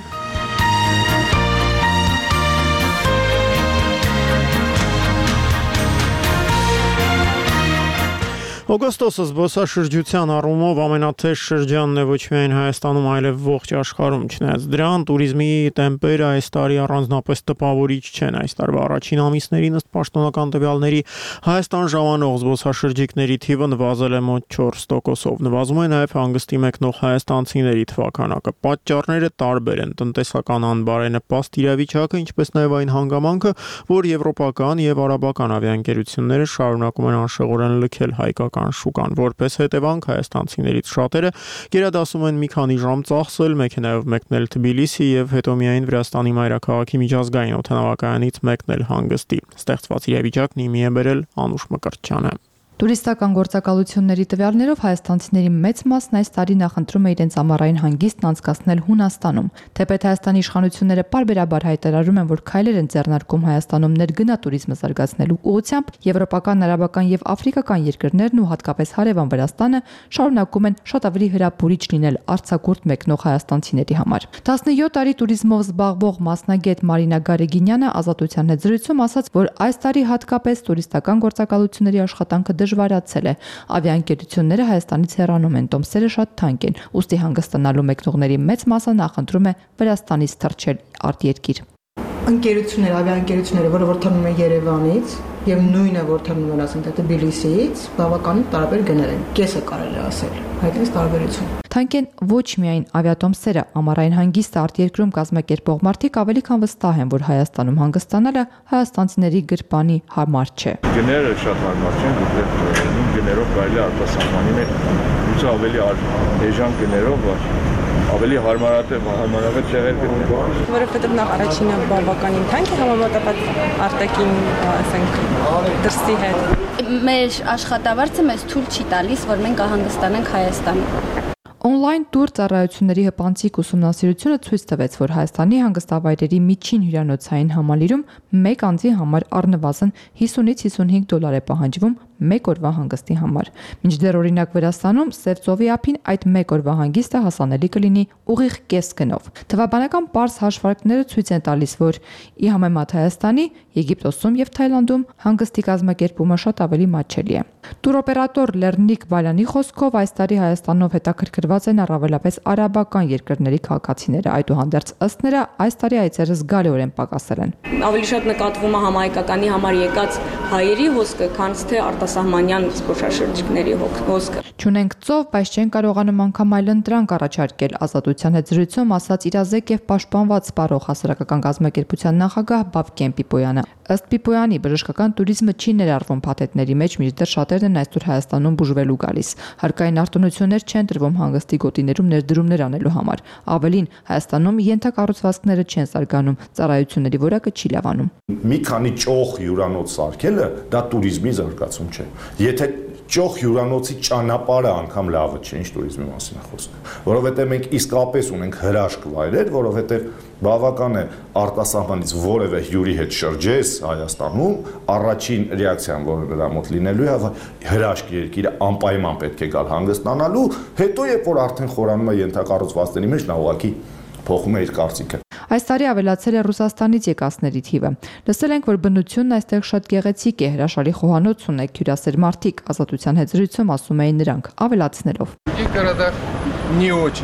Օգոստոսը զբոսաշրջության առումով ամենաթեժ շրջանն է ոչ միայն Հայաստանում, այլև ողջ աշխարհում, չնայած դրան տուրիզմի տեմպերը այս տարի առանձնապես տպավորիչ չեն։ Այս տարվա առաջին ամիսներին ըստ պաշտոնական տվյալների Հայաստան ժամանող զբոսաշրջիկների թիվը նվազել է մոտ չորս տոկոսով։ Նվազում է նաև հանգստի մեկնող հայաստանցիների թվականակը։ Պատճառները տարբեր են՝ տնտեսական անբարենպաստ իրավիճակը, ինչպես նաև այն հանգամանքը, որ եվրոպական եւ արաբական ավիաընկերությունները շարունակում են անշեղորեն լքել հայկական շուկան։ Որպես հետևանք հայաստանցիներից շատերը գերադասում են մի քանի ժամ ծախսել մեքենայով մեկնել Թբիլիսի եւ հետո միայն Վրաստանի մայրաքաղաքի միջազգային օդանավակայանից մեկնել հանգստի։ Ստեղծված իրավիճակն իմի է բերել Անուշ Մկրտչյանը։ Տուրիստական գործակալությունների տվյալներով հայաստանցիների մեծ մասն այս տարի նախընտրում է իրենց ամառային հանգիստն անցկացնել Հունաստանում։ Թեպետ Հայաստանի իշխանությունները պարբերաբար հայտարարում են, որ քայլեր են ձեռնարկում Հայաստանում ներգնա տուրիզմը զարգացնելու ուղղությամբ, եվրոպական, արաբական եւ աֆրիկական երկրներն ու հատկապես հարևան Վրաստանը շարունակում են շատ ավելի հրապուրիչ լինել արձակուրդ մեկնող հայաստանցիների համար։ տասնյոթ տարի տուրիզմով զբաղվող մասնագետ Մարինա Գարեգինյանը Ազատության հետ զրույցում ասաց, որ այս տարի հատկապես տուրիստական գործակալությունների աշխատանքը դժվարացել է։ Ավիաընկերությունները Հայաստանից հեռանում են, տոմսերը շատ թանկ են, ուստի հանգստանալու մեկնողների մեծ մասը նախընտրում է Վրաստանից թռչել արտերկիր։ Ընկերությունները, ավիաընկերությունները, որը որ թռնում են Երևանից եւ նույնը որ թռնում են ասենք թե Թբիլիսիից, բավականին տարբեր գներ են։ Կեսը կարելի ասել։ Հայտնի տարբերություն։ Թանկ են ոչ միայն ավիատոմսերը, ամառային հանգիստը արտերկրում կազմակերպող մարդիկ ավելի քան վստահ են, որ Հայաստանում հանգստանալը հայաստանցիների գրպանի համար չէ։ Գները շատ հարմար չեն, նույն գներով կարելի է արտասահմանի մեջ ուղղակի ավելի էժան գներով ավելի հարմարատև հարմարավետ տեղեր գտնել։ Որովհետև նախ առաջինը բավականին թանկ է համեմատաբար արտաքին, ասենք, դրսի հետ։ Մեր աշխատավարձը մեզ թույլ չի տալիս, որ մենք կհանգստանանք Հայաստանում։ Օնլայն տուր ծառայությունների հպանցիկ ուսումնասիրությունը ցույց տվեց, որ Հայաստանի հանգստավայրերի միջին հյուրանոցային համալիրում մեկ անձի համար առնվազն հիսունից հիսունհինգ դոլար է պահանջվում մեկ օրվա հանգստի համար։ Մինչդեռ օրինակ Վրաստանում Սև ծովի ափին այդ մեկ օրվա հանգիստը հասանելի կլինի ուղիղ կես գնով։ Թվաբանական պարզ հաշվարկները ցույց են տալիս, որ ի համեմատ Հայաստանի, Եգիպտոսում եւ Թայլանդում հանգստի կազմակերպումը շատ ավելի մատչելի է։ Տուրօպերատոր Լեռնիկ Բալյանի խոսքով այս տարի Հայաստանով հետաքրքրված են առավելապես արաբական երկրների քաղաքացիները, այդուհանդերձ ըստ նրա այս տարի այցերը զգալիորեն պակասել են։ Ավելի շատ նկատվում է համահայկականի համար եկած հայերի հոսքը, քան թե արտասահմանյան զբոսաշրջիկների հոսքը։ Չունենք ծով, բայց չեն կարողանում անգամ այլ ընտրանք առաջարկել։ Ազատության հետ զրույցում ասաց իրազեկ եւ պաշտպանված սպառող հասարակական կազմակերպության նախագահ Բաբկեն Պիպոյանը։ Ըստ Պիպոյանի բժշկական տուրիզմը չի ներառվում փաթեթների մեջ, մինչդեռ շատերն են այսօր Հայաստանում բուժվելու գալիս։ Հարկային արտոնություններ չեն տրվում հանգստի գոտիներում ներդրումներ անելու համար։ Ավելին, Հայաստանում ենթակառուցվածքները չեն զարգանում, ծառայությունների որակը չի լավանում։ Մի քանի ճոխ հյուրանոց սարքելը դա տուրիզմի զարգացում չէ։ Եթե ճոխ հյուրանոցի ճանապարհը անգամ լավը չէ, ինչ տուրիզմի մասին է խոսքը, որովհետև մենք իսկապես ունենք հրաշք վայրեր, որովհետև բավական է արտասահմանից որևէ հյուրի հետ շրջես Հայաստանում, առաջին ռեակցիան, որը նրա մոտ լինելու է, հրաշք երկիրը անպայման պետք է գալ հանգստանալու, հետո երբ որ արդեն խորանում է ենթակառուցվածքների մեջ, նա ուղղակի փոխում է իր կարծիքը։ Այս տարի ավելացել է Ռուսաստանից եկածների թիվը։ Լսել ենք, որ բնությունն այստեղ շատ գեղեցիկ է, հրաշալի խոհանոց ունեք, հյուրասեր մարդիկ, Ազատության հետ զրույցում ասում էին նրանք, ավելացնելով։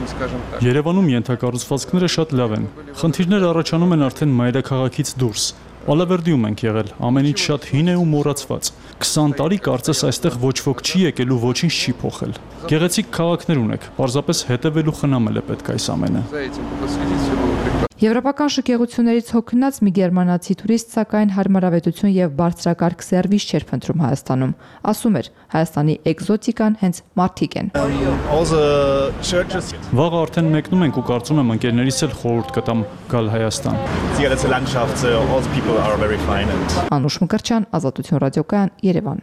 Երևանում ենթակառուցվածքները շատ լավ են։ Խնդիրներ առաջանում են արդեն մայրաքաղաքից դուրս։ Ալավերդիում ենք եղել, ամեն ինչ շատ հին է ու մոռացված։ քսան տարի կարծես այստեղ ոչ ոք չի եկել ու ոչինչ չի փոխել։ Գեղեցիկ քաղաքներ ունեք, պարզապես հետևել ու խնամել է պետք այս ամենը։ Եվրոպական շքեղություններից հոգնած մի գերմանացի տուրիստ սակայն հարմարավետություն եւ բարձրակարգ սերվիս չէր փնտրում Հայաստանում։ Ասում էր, Հայաստանի էկզոտիկան հենց մարդիկ են։ Վաղը արդեն մեկնում ենք ու կարծում եմ ընկերներիս էլ խորհուրդ կտամ գալ Հայաստան։ Անուշ Մկրտչյան, Ազատություն ռադիոկայան, Երևան։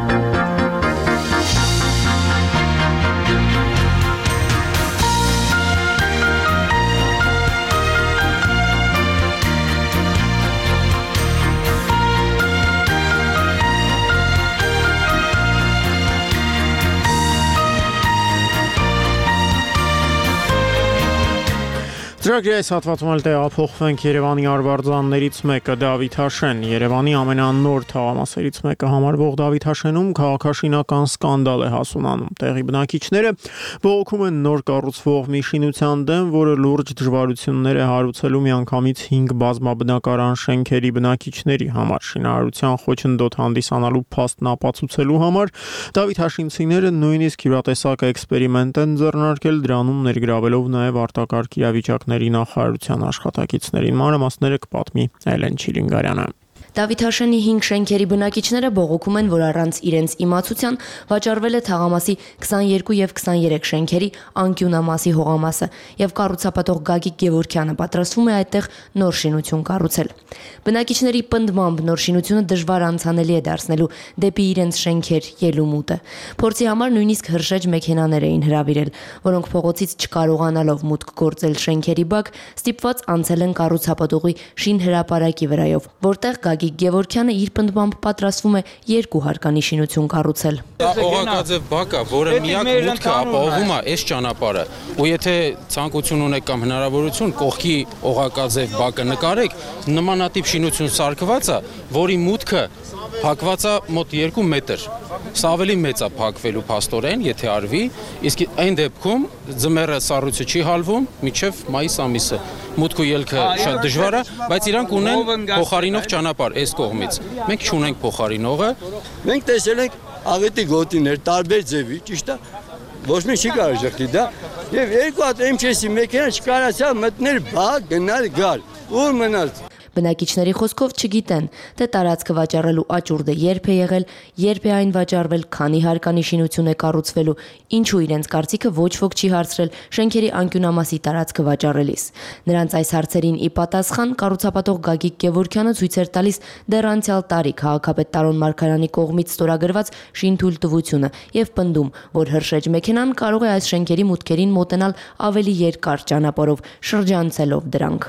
Ծրագրի այս հատվածում էլ տեղափոխվենք Երևանի արվարձաններից մեկը Դավիթ Հաշեն։ Երևանի ամենանոր թաղամասերից մեկը համարվող Դավիթ Հաշենում քաղաքաշինական սկանդալ է հասունանում։ Տեղի բնակիչները բողոքում են նոր կառուցվող մի շինության դեմ, որը լուրջ դժվարություններ է հարուցելու միանգամից հինգ բազմաբնակարան շենքերի բնակիչների համար։ Շինարարության խոչընդոտ հանդիսանալու փաստն ապացուցելու համար Դավիթ Հաշինցիները նույնիսկ յուրատեսակ էքսպերիմենտ են ձեռնարկել, դրանում ներգրավելով նաև արտակարգ իրավիճակներ նախարարության աշխատակիցներին։ Մանրամասները կպատմի Էլեն Չիլինգարյանը։ Դավիթ Հաշենի հինգ շենքերի բնակիչները բողոքում են, որ առանց իրենց իմացության վաճառվել է թաղամասի քսաներկու եւ քսաներեք շենքերի անկյունամասի հողամասը եւ կառուցապատող Գագիկ Գևորգյանը պատրաստվում է այդտեղ նոր շինություն կառուցել։ Բնակիչների պնդմամբ նոր շինությունը դժվար անցանելի է դարձնելու դեպի իրենց շենքեր ելումուտը։ Փորձի համար նույնիսկ հրշեջ մեքենաներ էին հրավիրել, որոնք փողոցից չկարողանալով մուտք գործել շենքերի բակ, ստիպված անցել են կառուցապատողի շինհրապարակի վրայով, որտեղ Գագիկ Գևորգյանը իր պնդմամբ պատրաստվում է երկու հարկանի շինություն կառուցել։ Օղակաձև բակը, որը միակ մուտքը ապահովում է այս ճանապարհը, ու եթե ցանկություն ունեք կամ հնարավորություն կողքի օղակաձև բակը նկարեք, նմանատիպ շինություն սարքված է, որի մուտքը փակված է մոտ երկու մետր։ Սա ավելի մեծ է փակվելու փաստորեն, եթե արվի, իսկ այն դեպքում ձմեռը սառույցը չի հալվում մինչև մայիս ամիսը։ Մուտք ու ելքը շատ դժվար է, բայց իրանք ունեն փոխարինող ճանապարհ այս կողմից։ Մենք չունենք փոխարինողը։ Մենք տեսել ենք աղետի գոտիներ տարբեր ձևի, ճիշտ է։ Ոչ մի չի կարող շղթի դա։ Եվ երկու հատ էմ չեսի մեքենա չկարացավ մտնել բակ գնալ գալ։ Ուր մնալ։ Բնակիչների խոսքով չգիտեն, թե տարածքը վաճառելու աճուրդը երբ է եղել, երբ է այն վաճառվել, քանի հարկանի շինություն է կառուցվելու, ինչու իրենց կարծիքը ոչ ոք չի հարցրել շենքերի անկյունամասի տարածքը վաճառելիս։ Նրանց այս հարցերին ի պատասխան կառուցապատող Գագիկ Գևորգյանը ցույց էր տալիս դեռ անցյալ տարի քաղաքապետ Տարոն Մարգարյանի կողմից ստորագրված շինթույլտվությունը եւ պնդում, որ հրշեջ մեքենան կարող է այս շենքերի մուտքերին մոտենալ ավելի երկար ճանապարհով, շրջանցելով դրանք։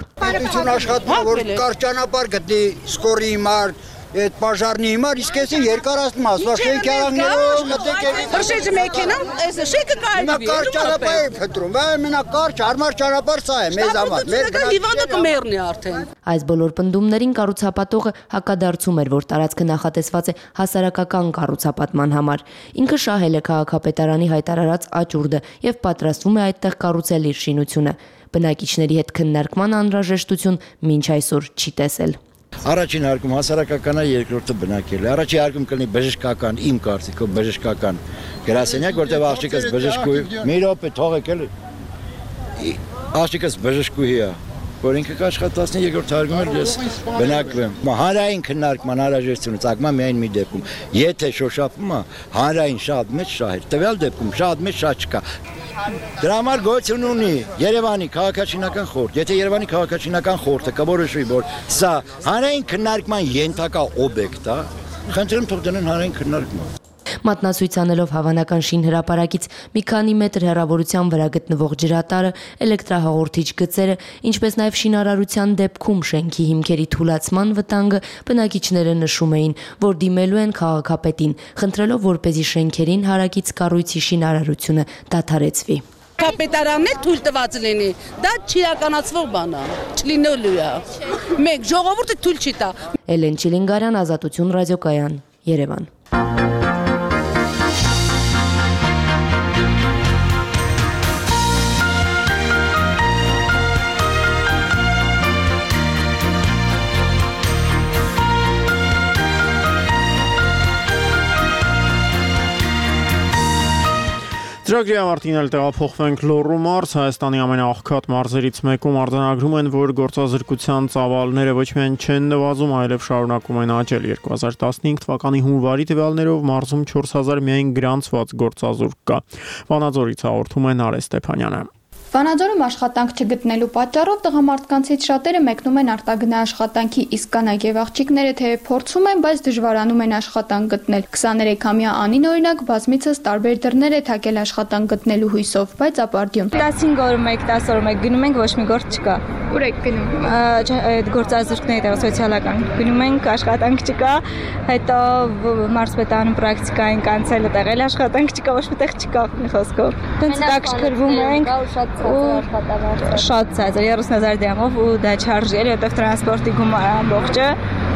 Ճանապարհ գտնի սկորի հիմար, այդ բաժարնի հիմար, իսկ էսի երկարացնում ասվա շենքի արանքներով մտեք էլի։ Հրշեջ մեքենան, այս շենքը կարելի է։ Կար ճանապարհ է փնտրում, վայ մենակարճ հարմար ճանապարհ սա է մեզ համար։ Մեր հիվանդը կմեռնի արդեն։ Այս բոլոր պնդումներին կառուցապատողը հակադարձում էր, որ տարածքը նախատեսված է հասարակական կառուցապատման համար։ Ինքը շահել է քաղաքապետարանի հայտարարած աճուրդը եւ պատրաստվում է այդտեղ կառուցել իր շինությունը։ Բնակիչների հետ քննարկման անհրաժեշտություն մինչ այսօր չի տեսել։ Առաջին հարկում հասարակական է, երկրորդը բնակել է։ Առաջի հարկում կլինի բժշկական, իմ կարծիքով բժշկական գրասենյակ, որտեղ աղջիկս բժշկուհի, մի րոպե թողեք էլ աղջիկս բժշկուհի է, որ ինքը կաշխատացնի, երկրորդ հարկում էլ ես բնակվեմ։ Հանրային քննարկման անհրաժեշտությունը ցակմա միայն մի դեպքում, եթե շոշափում է հանրային շատ մեծ շահեր, տվյալ դեպքում շատ մեծ շահ չկա։ Դրա համար գոյություն ունի Երևանի քաղաքաշինական խորհուրդ։ Եթե Երևանի քաղաքաշինական խորհուրդը կորոշի, որ սա հանրային քննարկման ենթակա օբյեկտ է, խնդրեմ թող դնեն հանրային քննարկման։ Մատնացույց անելով հավանական շինհրապարակից մի քանի մետր հեռավորության վրա գտնվող ջրատարը, էլեկտրահաղորդիչ գծերը, ինչպես նաև շինարարության դեպքում շենքի հիմքերի թուլացման վտանգը բնակիչները նշում էին, որ դիմելու են քաղաքապետին, խնդրելով որպեսզի շենքերին հարակից կառույցի շինարարությունը դադարեցվի։ Կապետարանն էլ թույլ տված լինի, դա չիրականացվող բան է, չլինելու է։ Մեկ ժողովուրդը թույլ չի տա։ Էլեն Չիլինգարյան, Ազատություն ռադիոկայան, Երևան։ Ծրագրի ավարտին էլ տեղափոխվենք Լոռու մարզ, Հայաստանի ամենաաղքատ մարզերից մեկում արձանագրում են, որ գործազրկության ծավալները ոչ միայն չեն նվազում, այլև շարունակում են աճել։ երկու հազար տասնհինգ թվականի հունվարի տվյալներով մարզում չորս հազար միայն գրանցված գործազուրկ կա։ Վանաձորից հաղորդում է Նարէ Ստեփանյանը։ Վանաձորում աշխատանք չգտնելու պատճառով տղամարդկանցից շատերը մեկնում են արտագնա աշխատանքի, իսկ կանայք եւ աղջիկները թեև փորձում են, բայց դժվարանում են աշխատանք գտնել։ քսաներեքամյա Անին օրինակ բազմիցս տարբեր դռներ է թակել աշխատանք գտնելու հույսով, բայց ապարդյուն։ տասնհինգ օրում եք, տասը օրում եք գնում ենք, ոչ մի գործ չկա։ Ուր եք գնում։ Այդ գործազուրկների տեղ սոցիալական։ Գնում ենք, աշխատանք չկա, հետո մարզպետարանում պրակտիկային կանցել տեղել աշխատանք չկա, ոչ մի տեղ չկա, մի խոսքով։ Տենց տակ շքրվում ենք։ Շատ ցածր երեսուն հազար դրամով ու դա չարժի էլ, որտեղ տրանսպորտի գումարը ամբողջը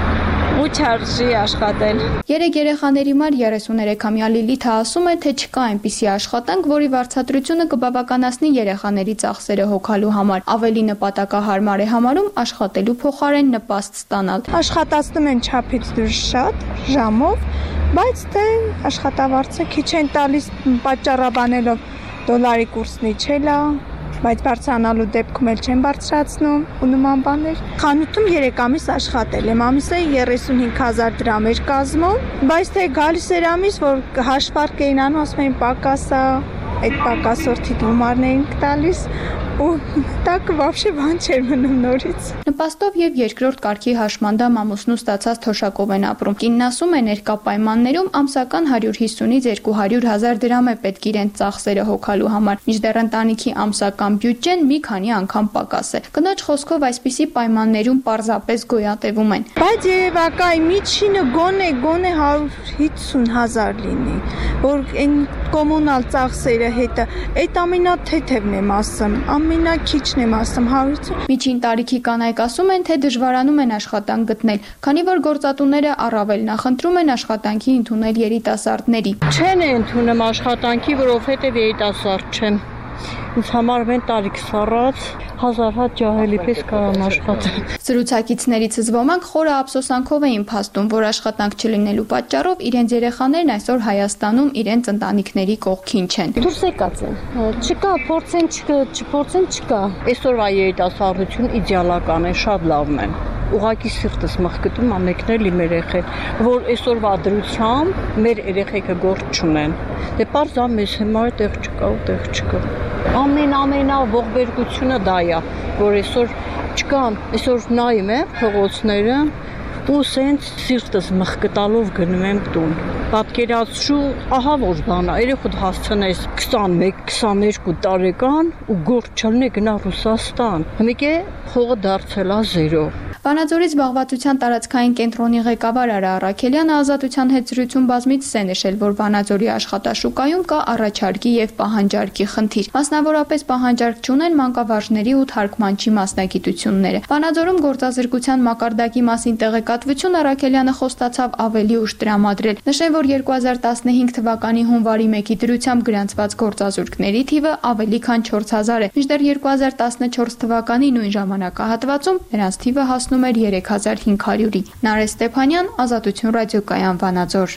ու չարժի աշխատել։ Երեք երեխաների մար երեսուներեքամյա Լիլիթը ասում է, թե չկա այնպիսի աշխատանք, որի վարձատրությունը կբավականացնի երեխաների ծախսերը հոգալու համար։ Ավելի նպատակահարմար է համարում աշխատելու փոխարեն նպաստ ստանալ։ Աշխատացնում են չափից դուրս շատ ժամով, բայց դե աշխատավարձը քիչ են տալիս պատճառաբանելով դոլարի կուրսն իջել է, բայց բարձրանալու դեպքում էլ չեն բարձրացնում ու նման բաներ։ Խանութում երեք ամիս աշխատել եմ, ամիսը երեսունհինգ հազար դրամ էր կազմում, բայց թե գալիս էր ամիս, որ հաշվարկ էին անում, ասում էին պակաս է, այդ պակասորդի գումարն էին տալիս ու տակ вообще բան չէր մնում նորից։ Նպաստով եւ երկրորդ կարգի հաշմանդամ ամուսնու ստացած թոշակով են ապրում։ Կինն ասում է, ներկա պայմաններում ամսական հարյուր հիսունից երկու հարյուր հազար դրամ է պետք իրեն ծախսերը հոգալու համար, մինչդեռ ընտանիքի ամսական բյուջեն մի քանի անգամ պակաս է։ Կնոջ խոսքով այսպիսի պայմաններում պարզապես գոյատևում են։ Բայց երևակայ միջինը գոնե գոնե հարյուր հիսուն հազար լինի, որ այն կոմունալ ծախսերը հետը այդ ամենաթեթևն եմ ասում, ամենակիչն եմ ասում հարյուր։ Միջին տարիքի կանայք ասում են, թե դժվարանում են աշխատանք գտնել, քանի որ գործատուները առավել նախընտրում են աշխատանքի ընդունել երիտասարդների։ Չեն ընդունում աշխատանքի, որովհետև երիտասարդ չեմ։ Ինձ համար մեն տարիքս առած հազար հատ ջահելի պես կարամ աշխատել։ Զրուցակիցներիցս ոմանք խորը ափսոսանքով էին փաստում, որ աշխատանք չլինելու պատճառով իրենց երեխաներն այսօր Հայաստանում իրենց ընտանիքների կողքին չեն։ Դուրս եկած են։ Չկա, փորձեն, չփորձեն, չկա։ Այսօրվա երիտասարդություն իդեալական է, շատ լավն է։ Ուղղակի սիրտս մխկտում ամեկնել իմ երեխեն, որ այսօրվա դրությամբ մեր երեխեքը գործ չունեն։ Դե պարզա մեզ համար տեղ չկա ու տեղ չկա։ Ամեն ամենա ողբերգությունը դա է, որ այսօր չկան, այսօր նայում եմ փողոցները ու սենց սիրտս մխկտալով գնում եմ տուն։ Պատկերացրու, ահա որ բան է, երեխուդ հասցնես քսանմեկ քսաներկու տարեկան ու գործ չլինի գնա Ռուսաստան։ Հիմիկե փողը դարձել է զերո։ Վանաձորի զբաղվածության տարածքային կենտրոնի ղեկավար Արա Առաքելյանը Ազատության հետ զրույցում բազմիցս է նշել, որ Վանաձորի աշխատաշուկայում կա առաջարկի եւ պահանջարկի խնդիր։ Մասնավորապես պահանջարկ չունեն մանկավարժների ու թարգմանչի մասնագիտությունները։ Վանաձորում գործազրկության մակարդակի մասին տեղեկատվություն Առաքելյանը խոստացավ ավելի ուշ տրամադրել։ Նշեն, որ երկու հազար տասնհինգ թվականի հունվարի մեկի դրությամբ գրանցված գործազուրկների թիվը ավելի քան չորս հազար է, մինչդեռ երկու հազար տասնչորս թվականի նույն ժամանակահատվածում նրանց թիվը հասնում էր երեք հազար հինգ հարյուրի։ Նարէ Ստեփանյան, Ազատություն ռադիոկայան, Վանաձոր։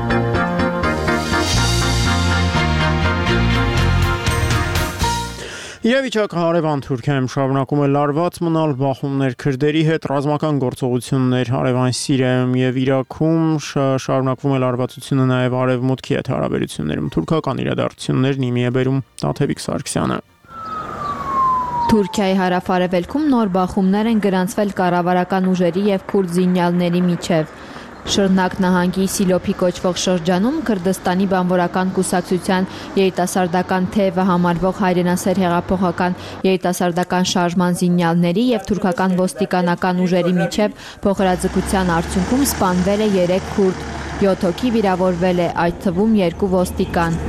Իրավիճակը հարևան Թուրքիայում շարունակում է լարված մնալ, բախումներ քրդերի հետ, ռազմական գործողություններ հարևան Սիրիայում եւ Իրաքում, շարունակվում է լարվածությունը նաեւ արևմուտքի հետ հարաբերություններում։ Թուրքական իրադարձություններն իմի է բերում Տաթևիկ Սարգսյանը։ Թուրքիայի հարավ-արևելքում նոր բախումներ են գրանցվել կառավարական ուժերի եւ քուրդ զինյալների միջև։ Շռնակ նահանգի Սիլոփի կոչվող շրջանում Քրդստանի բանվորական կուսակցության երիտասարդական թևը համարվող հայրենասեր հեղափոխական երիտասարդական շարժման զինյալների եւ թուրքական ոստիկանական ուժերի միջև փոխհրաձգության արդյունքում սպանվել է երեք քուրդ, յոթ հոգի վիրավորվել է, այդ թվում երկու ոստիկան։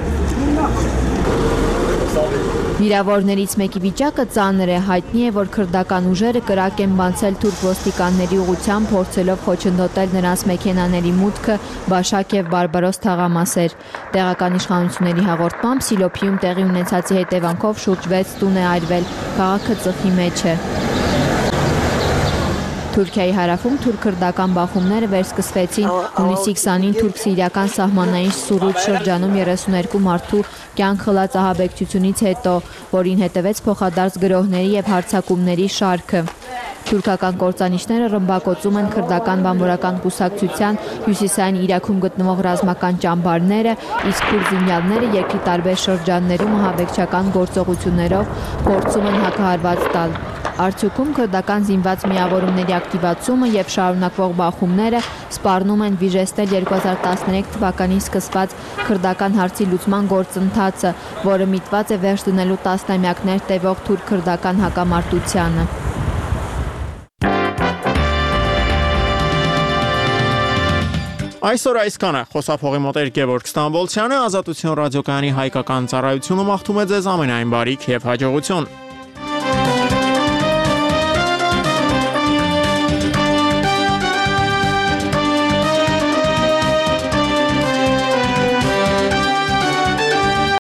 Վիրավորներից մեկի վիճակը ծանր է, հայտնի է, որ քրդական ուժերը կրակ են բանցել թուրք ոստիկանների ուղղությամբ, փորձելով խոչընդոտել նրանց մեքենաների մուտքը, Բաշակ եւ Բարբարոս թաղամասեր։ Տեղական իշխանությունների հաղորդմամբ Սիլոփիում տեղի ունեցածի հետևանքով շուրջ վեց տուն է այրվել, քաղաքը ծխի մեջ է։ Թուրքիայի հարավում թուրք-քրդական բախումները վերսկսվեցին հունիսի քսանին թուրք-սիրիական սահմանային Սուրուջ շրջանում երեսուներկու մարդու կյանք խլած ահաբեկչությունից հետո, որին հետևեց փոխադարձ գրոհների եւ հարձակումների շարքը։ Թուրքական կործանիչները ռմբակոծում են քրդական բանվորական կուսակցության հյուսիսային Իրաքում գտնվող ռազմական ճամբարները, իսկ քուրդինյալները երկրի տարբեր շրջաններում ահաբեկչական գործողություններով փորձում են հակահարված տալ։ Արդյունքում քրդական զինված միավորումների ակտիվացումը եւ շարունակվող բախումները սպառնում են վիժեցնել երկու հազար տասներեք թվականին սկսված քրդական հարցի լուծման գործընթացը, որը միտված է վերջ դնելու տասնամյակներ տևող թուրք-քրդական հակամարտությանը։ Այսօր այսքանը խոսափողի մոտ էր Գևորգ Ստամբոլցյանը, Ազատություն ռադիոկայանի հայկական ծառայությունը մաղթում է ձեզ ամենայն բարիք եւ հաջողություն։